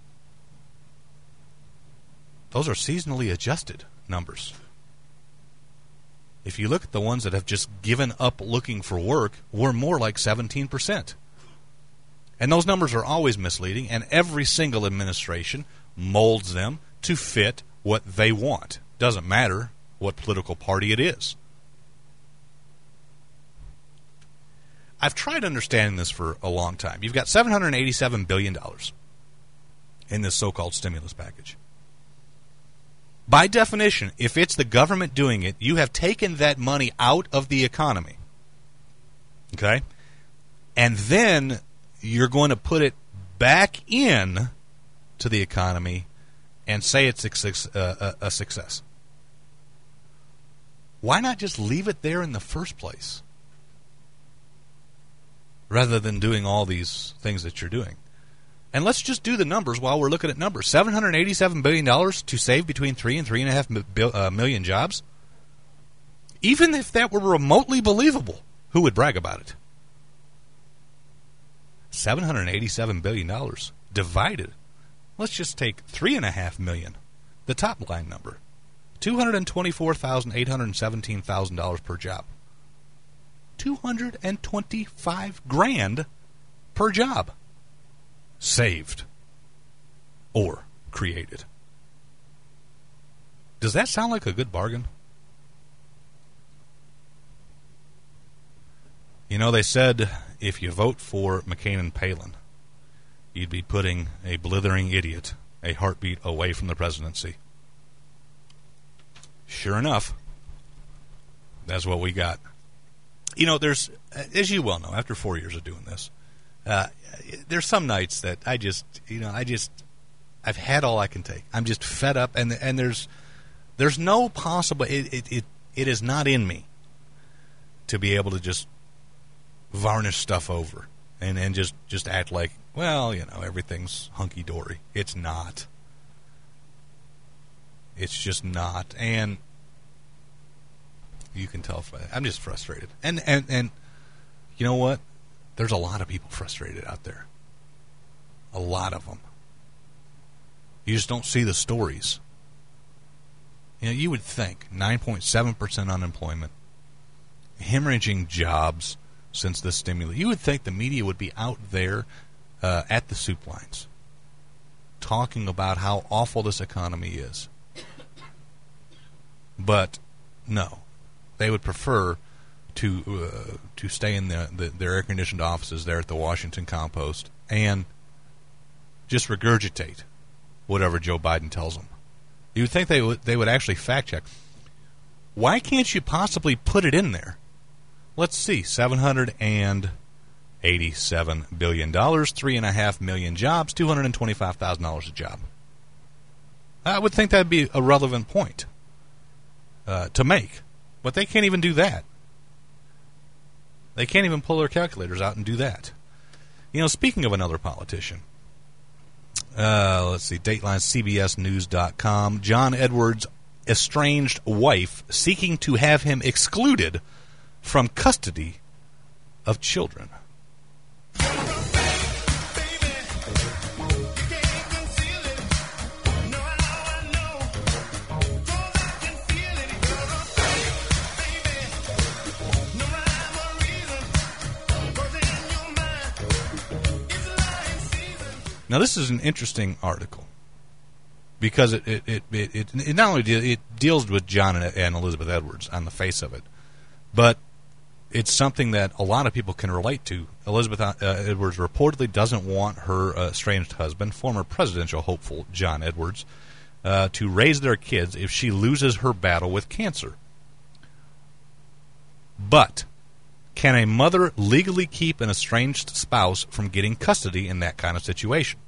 Those are seasonally adjusted numbers. If you look at the ones that have just given up looking for work, we're more like seventeen percent. And those numbers are always misleading, and every single administration molds them to fit what they want. Doesn't matter what political party it is. I've tried understanding this for a long time. You've got seven hundred eighty-seven billion dollars in this so-called stimulus package. By definition, if it's the government doing it, you have taken that money out of the economy. Okay? And then you're going to put it back in to the economy and say it's a, a, a success. Why not just leave it there in the first place, rather than doing all these things that you're doing? And let's just do the numbers while we're looking at numbers. seven hundred eighty-seven billion dollars to save between three and three and a half uh, million jobs. Even if that were remotely believable, who would brag about it? seven hundred eighty-seven billion dollars divided. Let's just take three and a half million, the top line number, two hundred twenty-four thousand eight hundred seventeen thousand dollars per job. Two hundred twenty-five grand per job. Saved or created. Does that sound like a good bargain? You know, they said if you vote for McCain and Palin, you'd be putting a blithering idiot a heartbeat away from the presidency. Sure enough, that's what we got. You know, there's, as you well know, after four years of doing this, uh, there's some nights that I just, you know, I just, I've had all I can take. I'm just fed up, and and there's there's no possible, it it it, it is not in me to be able to just varnish stuff over and, and just, just act like, well, you know, everything's hunky-dory. It's not. It's just not. And you can tell, I'm just frustrated. And, and, and you know what? There's a lot of people frustrated out there. A lot of them. You just don't see the stories. You know, you would think nine point seven percent unemployment, hemorrhaging jobs since the stimulus. You would think the media would be out there uh, at the soup lines talking about how awful this economy is. But no, they would prefer to uh, to stay in the, the, their air-conditioned offices there at the Washington Compost and just regurgitate whatever Joe Biden tells them. You would think they would they would actually fact-check. Why can't you possibly put it in there? Let's see, seven hundred eighty-seven billion dollars, three and a half million jobs, two hundred twenty-five thousand dollars a job. I would think that would be a relevant point uh, to make, but they can't even do that. They can't even pull their calculators out and do that. You know, speaking of another politician, uh, let's see, Dateline, C B S News dot com, John Edwards' estranged wife seeking to have him excluded from custody of children. Now, this is an interesting article because it it it, it, it, it not only de- it deals with John and, and Elizabeth Edwards on the face of it, but it's something that a lot of people can relate to. Elizabeth uh, Edwards reportedly doesn't want her uh, estranged husband, former presidential hopeful John Edwards, uh, to raise their kids if she loses her battle with cancer. But can a mother legally keep an estranged spouse from getting custody in that kind of situation?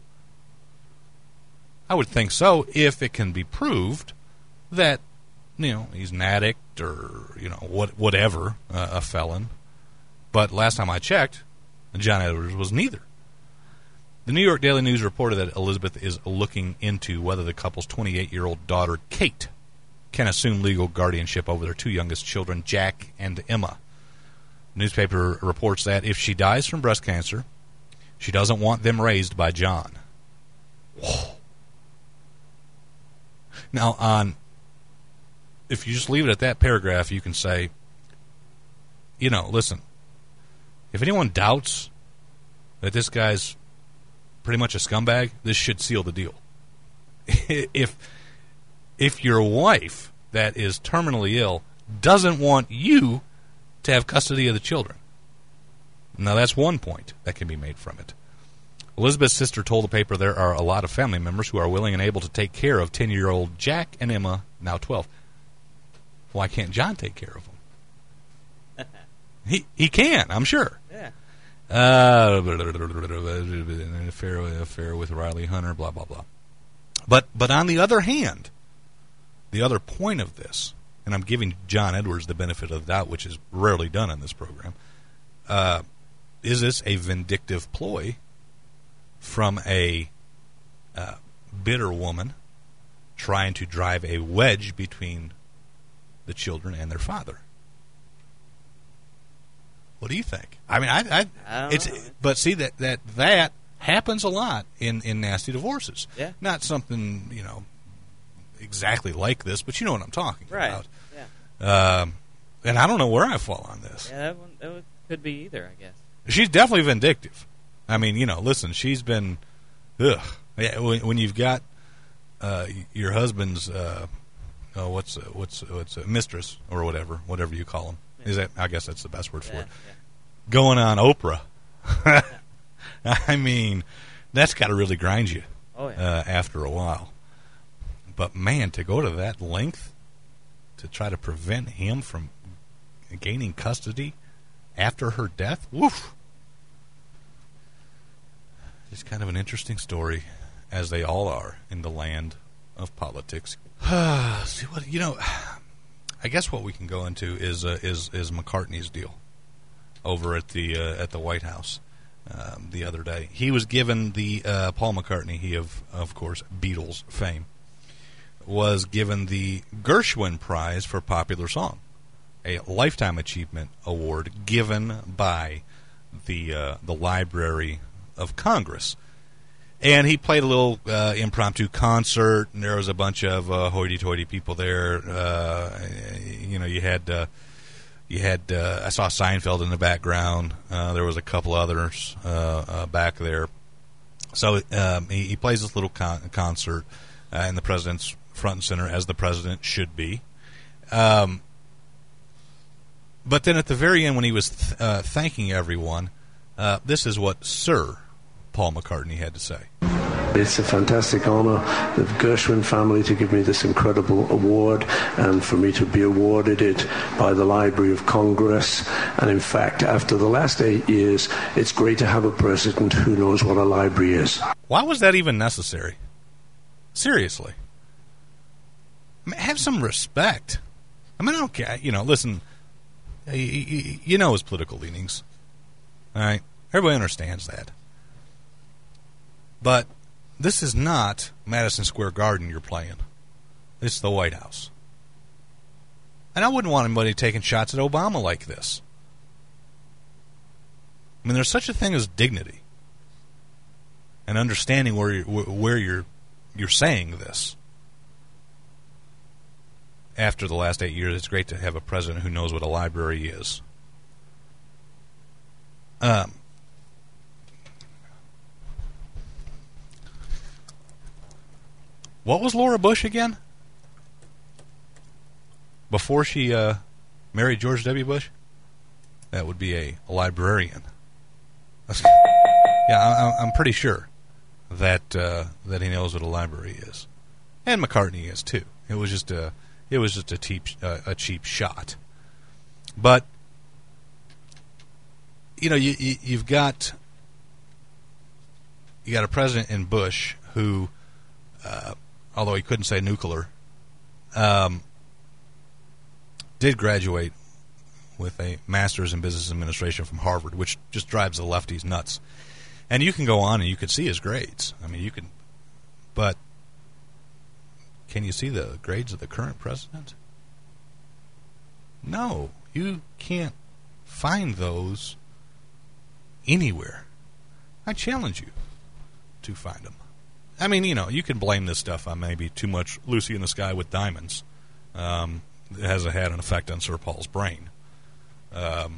I would think so, if it can be proved that, you know, he's an addict or, you know, what, whatever, uh, a felon. But last time I checked, John Edwards was neither. The New York Daily News reported that Elizabeth is looking into whether the couple's twenty-eight-year-old daughter, Kate, can assume legal guardianship over their two youngest children, Jack and Emma. The newspaper reports that if she dies from breast cancer, she doesn't want them raised by John. Whoa. Now, on if you just leave it at that paragraph, you can say, you know, listen, if anyone doubts that this guy's pretty much a scumbag, this should seal the deal. if if your wife that is terminally ill doesn't want you to have custody of the children, now that's one point that can be made from it. Elizabeth's sister told the paper there are a lot of family members who are willing and able to take care of ten-year-old Jack and Emma, now twelve. Why can't John take care of them? he he can, I'm sure. Yeah. Uh, affair, affair with Riley Hunter, blah, blah, blah. But, but on the other hand, the other point of this, and I'm giving John Edwards the benefit of the doubt, which is rarely done in this program, uh, is this a vindictive ploy from a uh, bitter woman trying to drive a wedge between the children and their father? What do you think? I mean, I, I, I don't it's, know. but see that, that that happens a lot in, in nasty divorces. Yeah. Not something, you know, exactly like this, but you know what I'm talking Right. about. Yeah. Um, and I don't know where I fall on this. Yeah, that one that one could be either, I guess. She's definitely vindictive. I mean, you know, listen, she's been, ugh. Yeah, when, when you've got uh, your husband's uh, uh, what's uh, what's what's uh, mistress or whatever, whatever you call them. Is that? I guess that's the best word for Yeah, it. yeah. Going on Oprah. I mean, that's got to really grind you Oh, yeah. uh, after a while. But man, to go to that length to try to prevent him from gaining custody after her death, woof. It's kind of an interesting story, as they all are in the land of politics. See what you know. I guess what we can go into is uh, is is McCartney's deal over at the uh, at the White House um, the other day. He was given the uh, Paul McCartney, he of of course Beatles fame, was given the Gershwin Prize for Popular Song, a lifetime achievement award given by the uh, the Library of Congress. And he played a little uh, impromptu concert, and there was a bunch of uh, hoity-toity people there. Uh, you know, you had uh, you had uh, I saw Seinfeld in the background. Uh, there was a couple others uh, uh, back there. So um, he, he plays this little con- concert, uh, and the president's front and center, as the president should be. Um, but then at the very end, when he was th- uh, thanking everyone, uh, this is what Sir Paul McCartney had to say. It's a fantastic honour, the Gershwin family, to give me this incredible award, and for me to be awarded it by the Library of Congress. And in fact, after the last eight years, it's great to have a president who knows what a library is. Why was that even necessary? Seriously. I mean, have some respect. I mean, I don't care. You know, listen, you, you, you know his political leanings. All right? Everybody understands that. But this is not Madison Square Garden you're playing. It's the White House. And I wouldn't want anybody taking shots at Obama like this. I mean, there's such a thing as dignity and understanding where you're, where you're you're saying this. After the last eight years, it's great to have a president who knows what a library is. Um. What was Laura Bush again? Before she uh, married George W. Bush? That would be a, a librarian. Yeah, I, I'm pretty sure that uh, that he knows what a library is, and McCartney is too. It was just a it was just a cheap uh, a cheap shot. But you know, you, you you've got you got a president in Bush who. Uh, although he couldn't say nuclear, um, did graduate with a master's in business administration from Harvard, which just drives the lefties nuts. And you can go on and you can see his grades. I mean, you can, but can you see the grades of the current president? No, you can't find those anywhere. I challenge you to find them. I mean, you know, you can blame this stuff on maybe too much Lucy in the Sky with Diamonds. Um, it has had an effect on Sir Paul's brain. Um,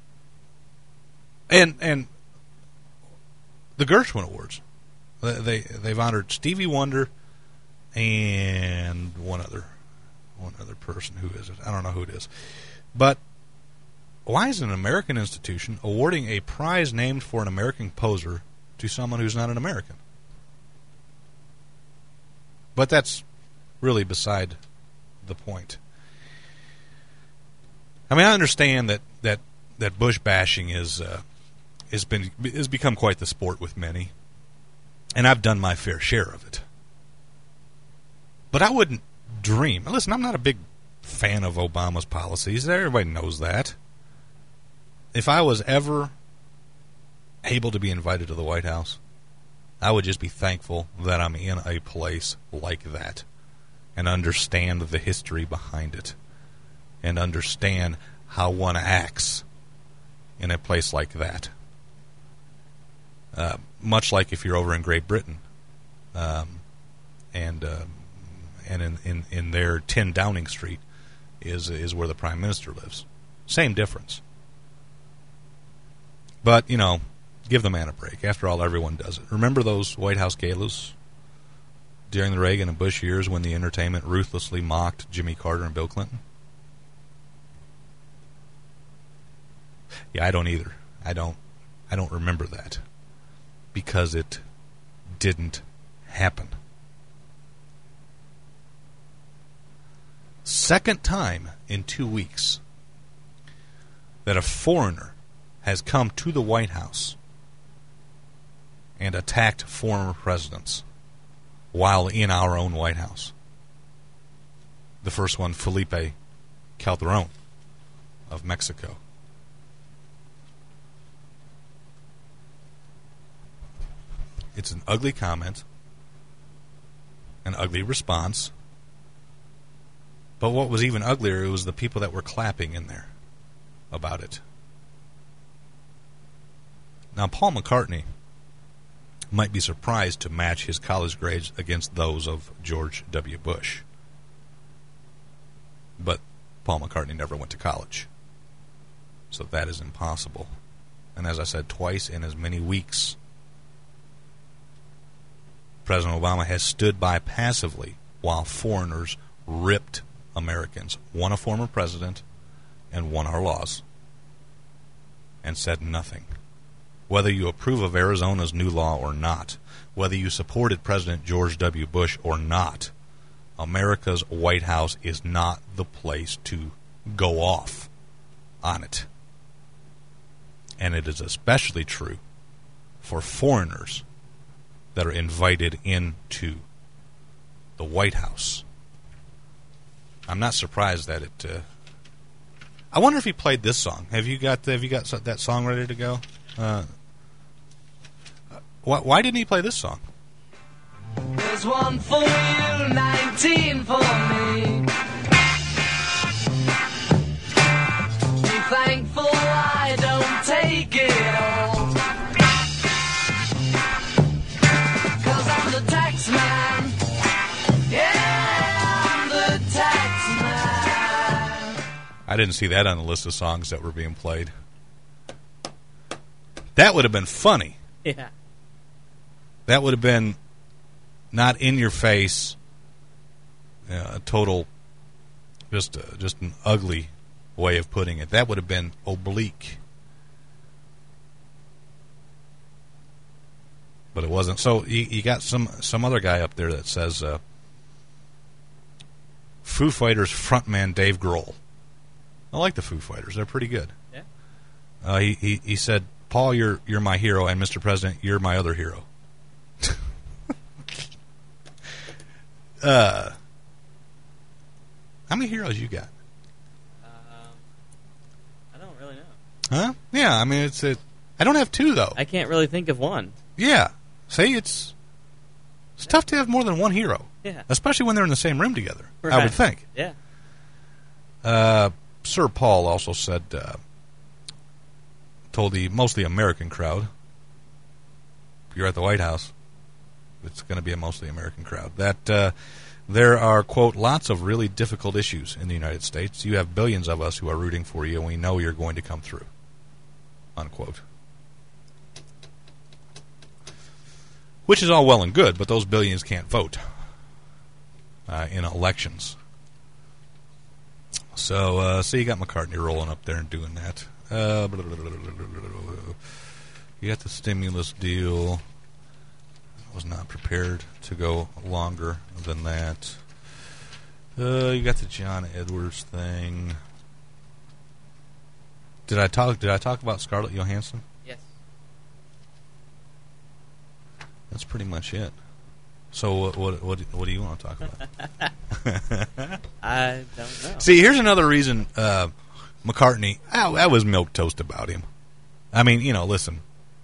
and and the Gershwin Awards, they they've honored Stevie Wonder and one other one other person. Who is it? I don't know who it is. But why is an American institution awarding a prize named for an American poser to someone who's not an American? But that's really beside the point. I mean, I understand that, that, that Bush bashing is uh, has been has become quite the sport with many, and I've done my fair share of it. But I wouldn't dream. Listen, I'm not a big fan of Obama's policies. Everybody knows that. If I was ever able to be invited to the White House, I would just be thankful that I'm in a place like that and understand the history behind it and understand how one acts in a place like that. Uh, much like if you're over in Great Britain um, and uh, and in, in, in their ten Downing Street is is where the Prime Minister lives. Same difference. But, you know, give the man a break. After all, everyone does it. Remember those White House galas? during the Reagan and Bush years when the entertainment ruthlessly mocked Jimmy Carter and Bill Clinton? Yeah, I don't either. I don't I don't remember that because it didn't happen. Second time in two weeks that a foreigner has come to the White House and attacked former presidents while in our own White House. The first one, Felipe Calderon of Mexico. It's an ugly comment, an ugly response, but what was even uglier, it was the people that were clapping in there about it. Now, Paul McCartney might be surprised to match his college grades against those of George W. Bush. But Paul McCartney never went to college. So that is impossible. And as I said, twice in as many weeks, President Obama has stood by passively while foreigners ripped Americans, one a former president and one our laws, and said nothing. Whether you approve of Arizona's new law or not, whether you supported President George W. Bush or not, America's White House is not the place to go off on it. And it is especially true for foreigners that are invited into the White House. I'm not surprised that it... Uh, I wonder if he played this song. Have you got Have you got that song ready to go? Uh, why, why didn't he play this song? There's one for you, nineteen for me. Be thankful I don't take it all. 'Cause I'm the tax man. Yeah, I'm the tax man. I didn't see that on the list of songs that were being played. That would have been funny. Yeah. That would have been not in your face, you know, a total, just a, just an ugly way of putting it. That would have been oblique. But it wasn't. So you, you got some, some other guy up there that says uh, Foo Fighters frontman Dave Grohl. I like the Foo Fighters. They're pretty good. Yeah. Uh, he, he he said, Paul, you're you're my hero, and Mister President, you're my other hero. uh, how many heroes you got? Um, I don't really know. Huh? Yeah, I mean, it's a, I don't have two, though. I can't really think of one. Yeah. See, it's it's tough to have more than one hero. Yeah. Especially when they're in the same room together, I Right. would think. Yeah. Uh, Sir Paul also said, uh, told the mostly American crowd, if you're at the White House, it's going to be a mostly American crowd, that uh, there are, quote, lots of really difficult issues in the United States. You have billions of us who are rooting for you, and we know you're going to come through, unquote. Which is all well and good, but those billions can't vote uh, in elections. So, uh, so you got McCartney rolling up there and doing that. Uh, blah, blah, blah, blah, blah, blah, blah. You got the stimulus deal. I was not prepared to go longer than that. Uh, you got the John Edwards thing. Did I talk? Did I talk about Scarlett Johansson? Yes. That's pretty much it. So what what what, what do you want to talk about? I don't know. See, here's another reason uh, McCartney. I, I was milquetoast about him. I mean, you know, listen.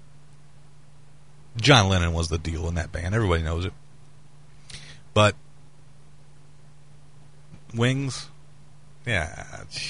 John Lennon was the deal in that band. Everybody knows it. But Wings, yeah,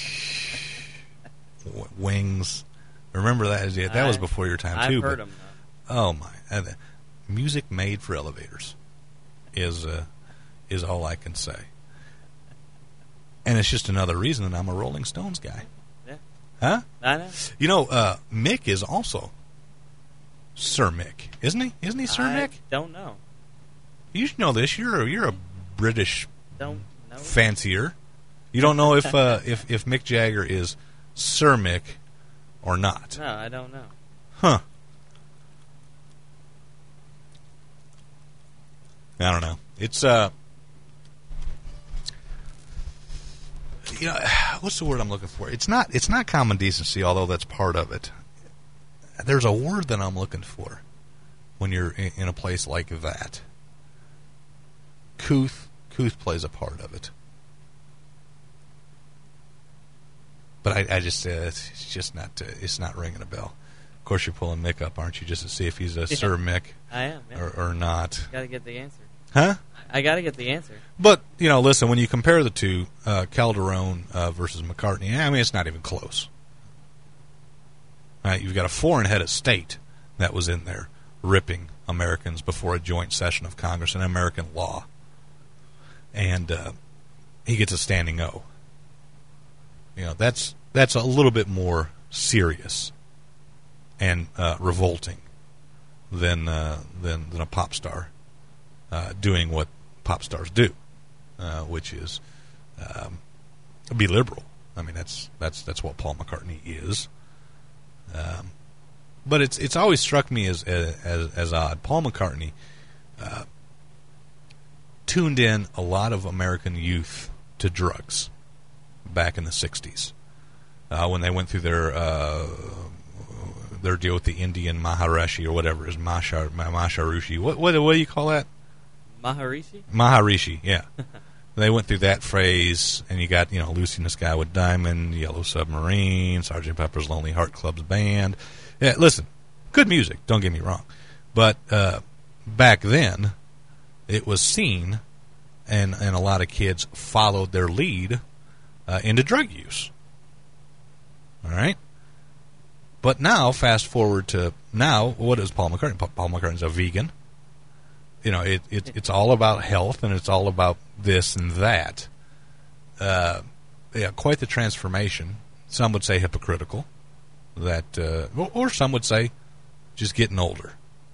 W- Wings. Remember that? Yeah, that was before your time I've too. heard but, them. Oh my! Uh, music made for elevators is uh, is all I can say. And it's just another reason that I'm a Rolling Stones guy. Yeah. Huh? I know. You know, uh, Mick is also Sir Mick, isn't he? Isn't he Sir I Mick? don't know. You should know this. You're a, you're a British Don't know. fancier. You don't know if uh, if if Mick Jagger is Sir Mick or not. No, I don't know. Huh. I don't know. It's uh, you know, what's the word I'm looking for? It's not it's not common decency, although that's part of it. There's a word that I'm looking for when you're in, in a place like that. Couth, couth plays a part of it. But I, I just, uh, it's just not, uh, it's not ringing a bell. Of course, you're pulling Mick up, aren't you, just to see if he's a Yeah. Sir Mick I am. Yeah. or, or not. Got to get the answer. Huh? I got to get the answer. But, you know, listen, when you compare the two, uh, Calderone uh, versus McCartney, I mean, it's not even close. Right? You've got a foreign-headed state that was in there ripping Americans before a joint session of Congress and American law. And uh, he gets a standing O. You know, that's that's a little bit more serious and uh, revolting than, uh, than than a pop star uh, doing what pop stars do, uh, which is um, be liberal. I mean, that's that's that's what Paul McCartney is. Um, but it's it's always struck me as as as odd. Paul McCartney uh, tuned in a lot of American youth to drugs back in the sixties uh, when they went through their uh, their deal with the Indian Maharishi or whatever it is, Mahar, Maharishi. What, what what do you call that? Maharishi? Maharishi, yeah. They went through that phase, and you got, you know, Lucy in the Sky with Diamond, Yellow Submarine, Sergeant Pepper's Lonely Heart Club's Band. Yeah, listen, good music, don't get me wrong. But uh, back then, it was seen, and, and a lot of kids followed their lead uh, into drug use. All right? But now, fast forward to now, what is Paul McCartney? Paul McCartney's a vegan. You know, it, it it's all about health, and it's all about this and that. Uh, yeah, quite the transformation. Some would say hypocritical. That, uh, or, or some would say just getting older.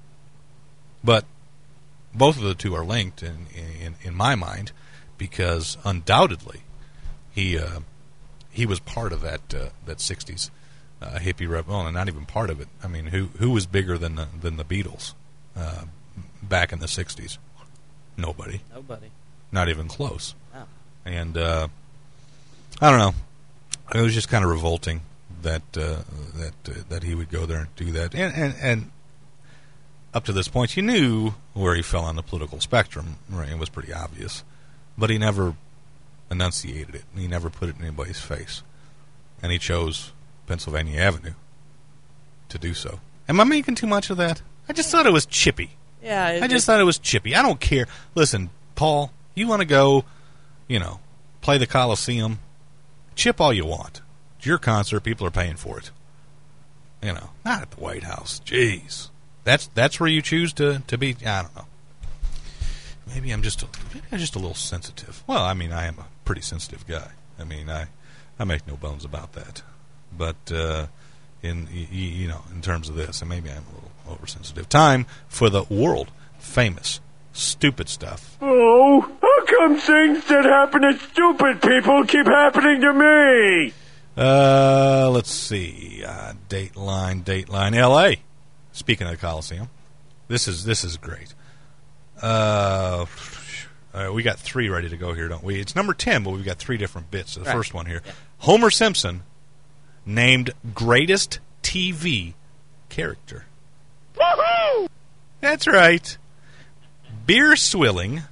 But both of the two are linked in in, in my mind, because undoubtedly he uh, he was part of that uh, that sixties uh, hippie revolution, and not even part of it. I mean, who who was bigger than the, than the Beatles uh, back in the sixties? Nobody. Nobody. Not even close. Oh. And uh, I don't know. It was just kind of revolting that uh, that uh, that he would go there and do that. And, and and up to this point, you knew where he fell on the political spectrum. Right? It was pretty obvious, but he never enunciated it. He never put it in anybody's face, and he chose Pennsylvania Avenue to do so. Am I making too much of that? I just thought it was chippy. Yeah. It, I just thought it was chippy. I don't care. Listen, Paul, you want to go, you know, play the Coliseum, chip all you want. It's your concert. People are paying for it. You know, not at the White House. Jeez. That's that's where you choose to, to be. I don't know. Maybe I'm just a, maybe I'm just a little sensitive. Well, I mean, I am a pretty sensitive guy. I mean, I I make no bones about that. But uh, in you know, in terms of this, and maybe I'm a little oversensitive. Time for the world famous stupid stuff. Oh, how come things that happen to stupid people keep happening to me? Uh, let's see. Uh, Dateline, Dateline, L A. Speaking of the Coliseum, this is this is great. Uh, uh, we got three ready to go here, don't we? It's number ten, but we've got three different bits. So the right. first one here: yeah. Homer Simpson named greatest T V character. Woohoo! That's right. Beer swilling.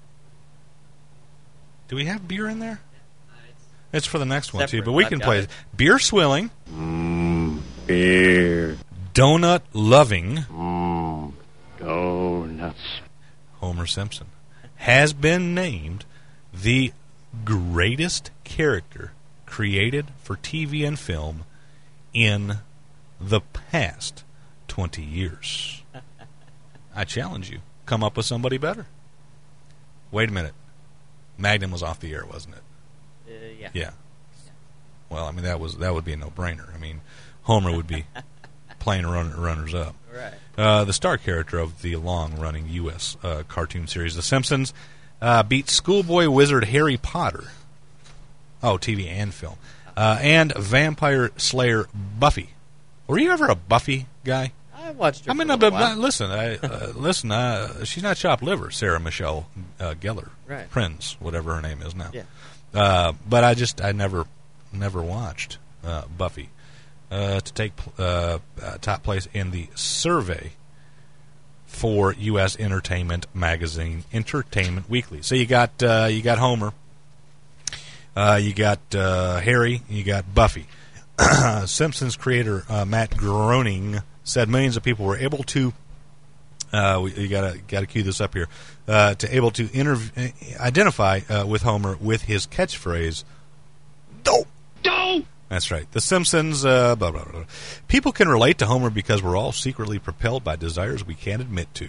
Do we have beer in there? It's for the next one, too, but we I've can got play it. it. Beer swilling. Mmm, beer. Donut loving. Mmm, donuts. Homer Simpson has been named the greatest character created for T V and film in the past twenty years. I challenge you. Come up with somebody better. Wait a minute. Magnum was off the air, wasn't it? Uh, yeah. Yeah. Well, I mean, that was that would be a no-brainer. I mean, Homer would be playing run, runners-up. Right. Uh, the star character of the long-running U S uh, cartoon series The Simpsons uh, beat schoolboy wizard Harry Potter. Oh, T V and film. Uh, and vampire slayer Buffy. Were you ever a Buffy guy? I watched her I mean, for a uh, but, while. listen, I, uh, listen. Uh, she's not chopped liver, Sarah Michelle uh, Gellar, Right. Prince, whatever her name is now. Yeah. Uh, but I just, I never, never watched uh, Buffy uh, to take uh, uh, top place in the survey for U S entertainment magazine, Entertainment Weekly. So you got, uh, you got Homer, uh, you got uh, Harry, you got Buffy. Simpsons creator uh, Matt Groening said millions of people were able to. Uh, we, you gotta gotta cue this up here. Uh, to able to interv- identify uh, with Homer with his catchphrase, "Do do." That's right. The Simpsons. Uh, blah, blah, blah. People can relate to Homer because we're all secretly propelled by desires we can't admit to.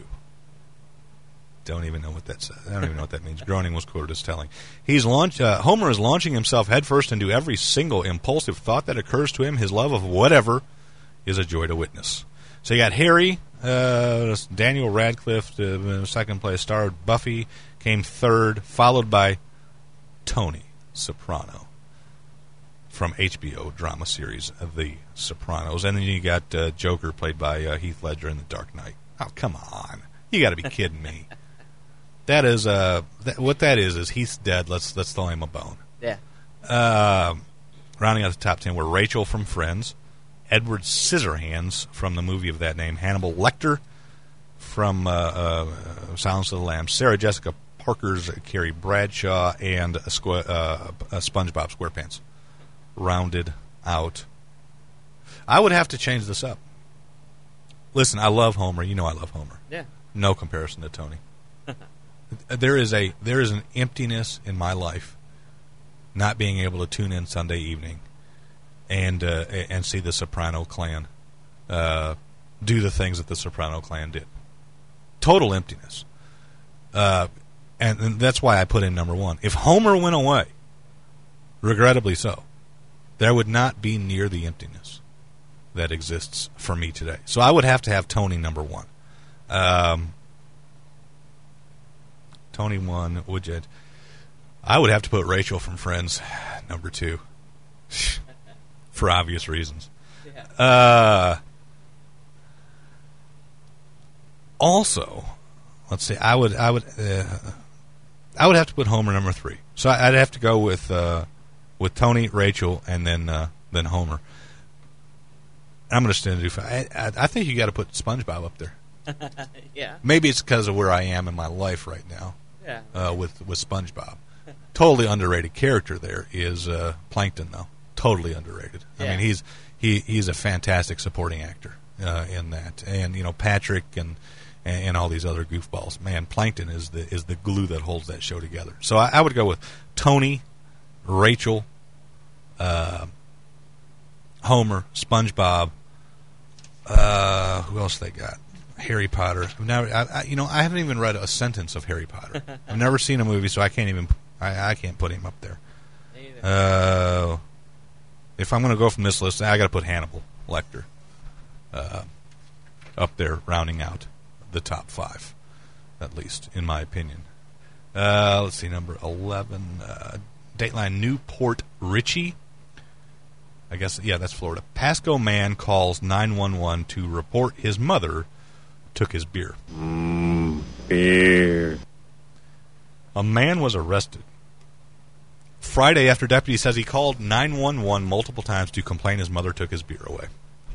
Don't even know what that says. I don't even know what that means. Groening was quoted as telling. He's launch, uh, Homer is launching himself headfirst into every single impulsive thought that occurs to him. His love of whatever is a joy to witness. So you got Harry, uh, Daniel Radcliffe, uh, second place star. Buffy came third, followed by Tony Soprano from H B O drama series The Sopranos. And then you got uh, Joker, played by uh, Heath Ledger in The Dark Knight. Oh, come on. You got to be kidding me. That is uh, that, what that is is Heath's dead. Let's let's throw him a bone. Yeah. Uh, rounding out the top ten were Rachel from Friends, Edward Scissorhands from the movie of that name, Hannibal Lecter from uh, uh, Silence of the Lambs, Sarah Jessica Parker's Carrie Bradshaw, and a squ- uh, a SpongeBob SquarePants. Rounded out. I would have to change this up. Listen, I love Homer. You know I love Homer. Yeah. No comparison to Tony. There is a there is an emptiness in my life not being able to tune in Sunday evening and uh, and see the Soprano clan uh, do the things that the Soprano clan did. Total emptiness, uh, and, and that's why I put in number one. If Homer went away, regrettably so, there would not be near the emptiness that exists for me today. So I would have to have Tony number one. Um, Tony one, would you? I would have to put Rachel from Friends number two, for obvious reasons. Yeah. Uh, also, let's see. I would, I would, uh, I would have to put Homer number three. So I'd have to go with uh, with Tony, Rachel, and then uh, then Homer. I'm going to do. I, I, I think you got to put SpongeBob up there. Yeah. Maybe it's because of where I am in my life right now. Yeah. Uh, with with SpongeBob, totally underrated character there is uh, Plankton though. Totally underrated. Yeah. I mean he's he he's a fantastic supporting actor uh, in that, and you know Patrick and, and and all these other goofballs. Man, Plankton is the is the glue that holds that show together. So I, I would go with Tony, Rachel, uh, Homer, SpongeBob. Uh, who else they got? Harry Potter. I've never, I, I, you know, I haven't even read a sentence of Harry Potter. I've never seen a movie, so I can't even. I, I can't put him up there. Uh, if I'm going to go from this list, I got to put Hannibal Lecter uh, up there, rounding out the top five, at least in my opinion. Uh, let's see, number eleven, uh, Dateline Newport Richie. I guess, yeah, that's Florida. Pasco man calls nine one one to report his mother took his beer. Mmm, beer. A man was arrested Friday after deputy says he called nine one one multiple times to complain his mother took his beer away.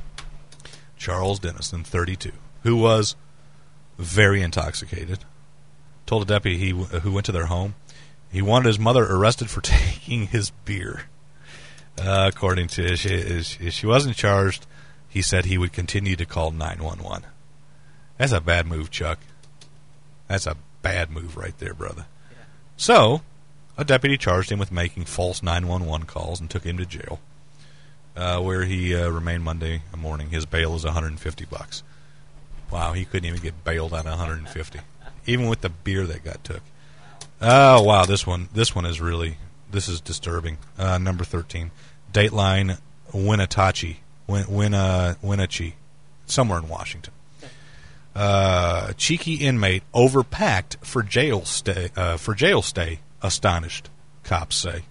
Charles Dennison, thirty-two, who was very intoxicated, told a deputy he, who went to their home he wanted his mother arrested for taking his beer. Uh, according to she, if she wasn't charged, he said he would continue to call nine one one. That's a bad move, Chuck. That's a bad move right there, brother. Yeah. So, a deputy charged him with making false nine one one calls and took him to jail, uh, where he uh, remained Monday morning. His bail is one hundred fifty bucks. Wow, he couldn't even get bailed out of one hundred fifty, even with the beer that got took. Oh, wow, this one, this one is really, this is disturbing. Uh, number thirteen, Dateline Winnetachi, Win, Win, uh, Wenatchee, somewhere in Washington. Uh, cheeky inmate overpacked for jail stay. Uh, for jail stay. Astonished, cops say.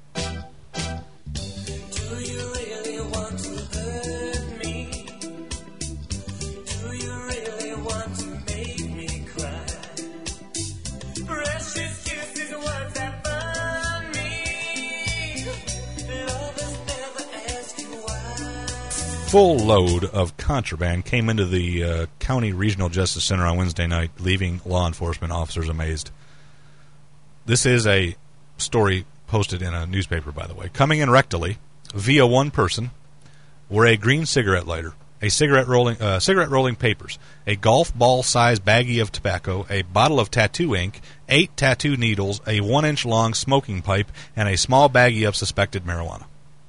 Full load of contraband came into the uh, County Regional Justice Center on Wednesday night, leaving law enforcement officers amazed. This is a story posted in a newspaper, by the way. Coming in rectally, via one person, were a green cigarette lighter, a cigarette rolling, uh, cigarette rolling papers, a golf ball-sized baggie of tobacco, a bottle of tattoo ink, eight tattoo needles, a one-inch long smoking pipe, and a small baggie of suspected marijuana.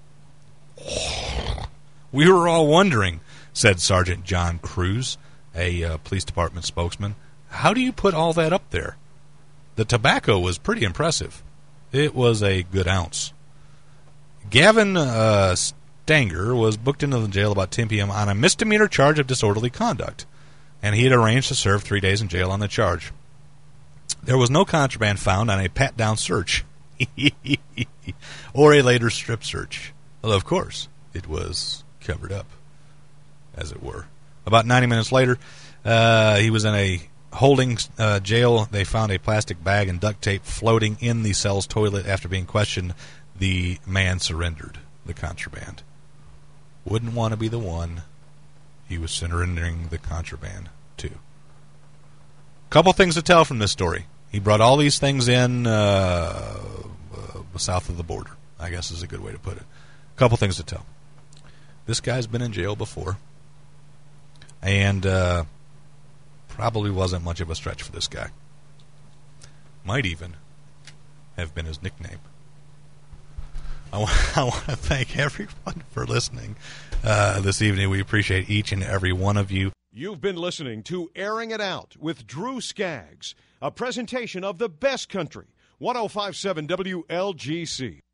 We were all wondering, said Sergeant John Cruz, a uh, police department spokesman, how do you put all that up there? The tobacco was pretty impressive. It was a good ounce. Gavin uh, Stanger was booked into the jail about ten p.m. on a misdemeanor charge of disorderly conduct, and he had arranged to serve three days in jail on the charge. There was no contraband found on a pat-down search or a later strip search. Well, of course, it was covered up, as it were. About ninety minutes later, uh, he was in a holding uh, jail. They found a plastic bag and duct tape floating in the cell's toilet. After being questioned, the man surrendered the contraband. Wouldn't want to be the one he was surrendering the contraband to. Couple things to tell from this story. He brought all these things in uh, uh, south of the border, I guess is a good way to put it. Couple things to tell. This guy's been in jail before, and uh, probably wasn't much of a stretch for this guy. Might even have been his nickname. I want, I want to thank everyone for listening uh, this evening. We appreciate each and every one of you. You've been listening to Airing It Out with Drew Skaggs, a presentation of the best country, one oh five point seven W L G C.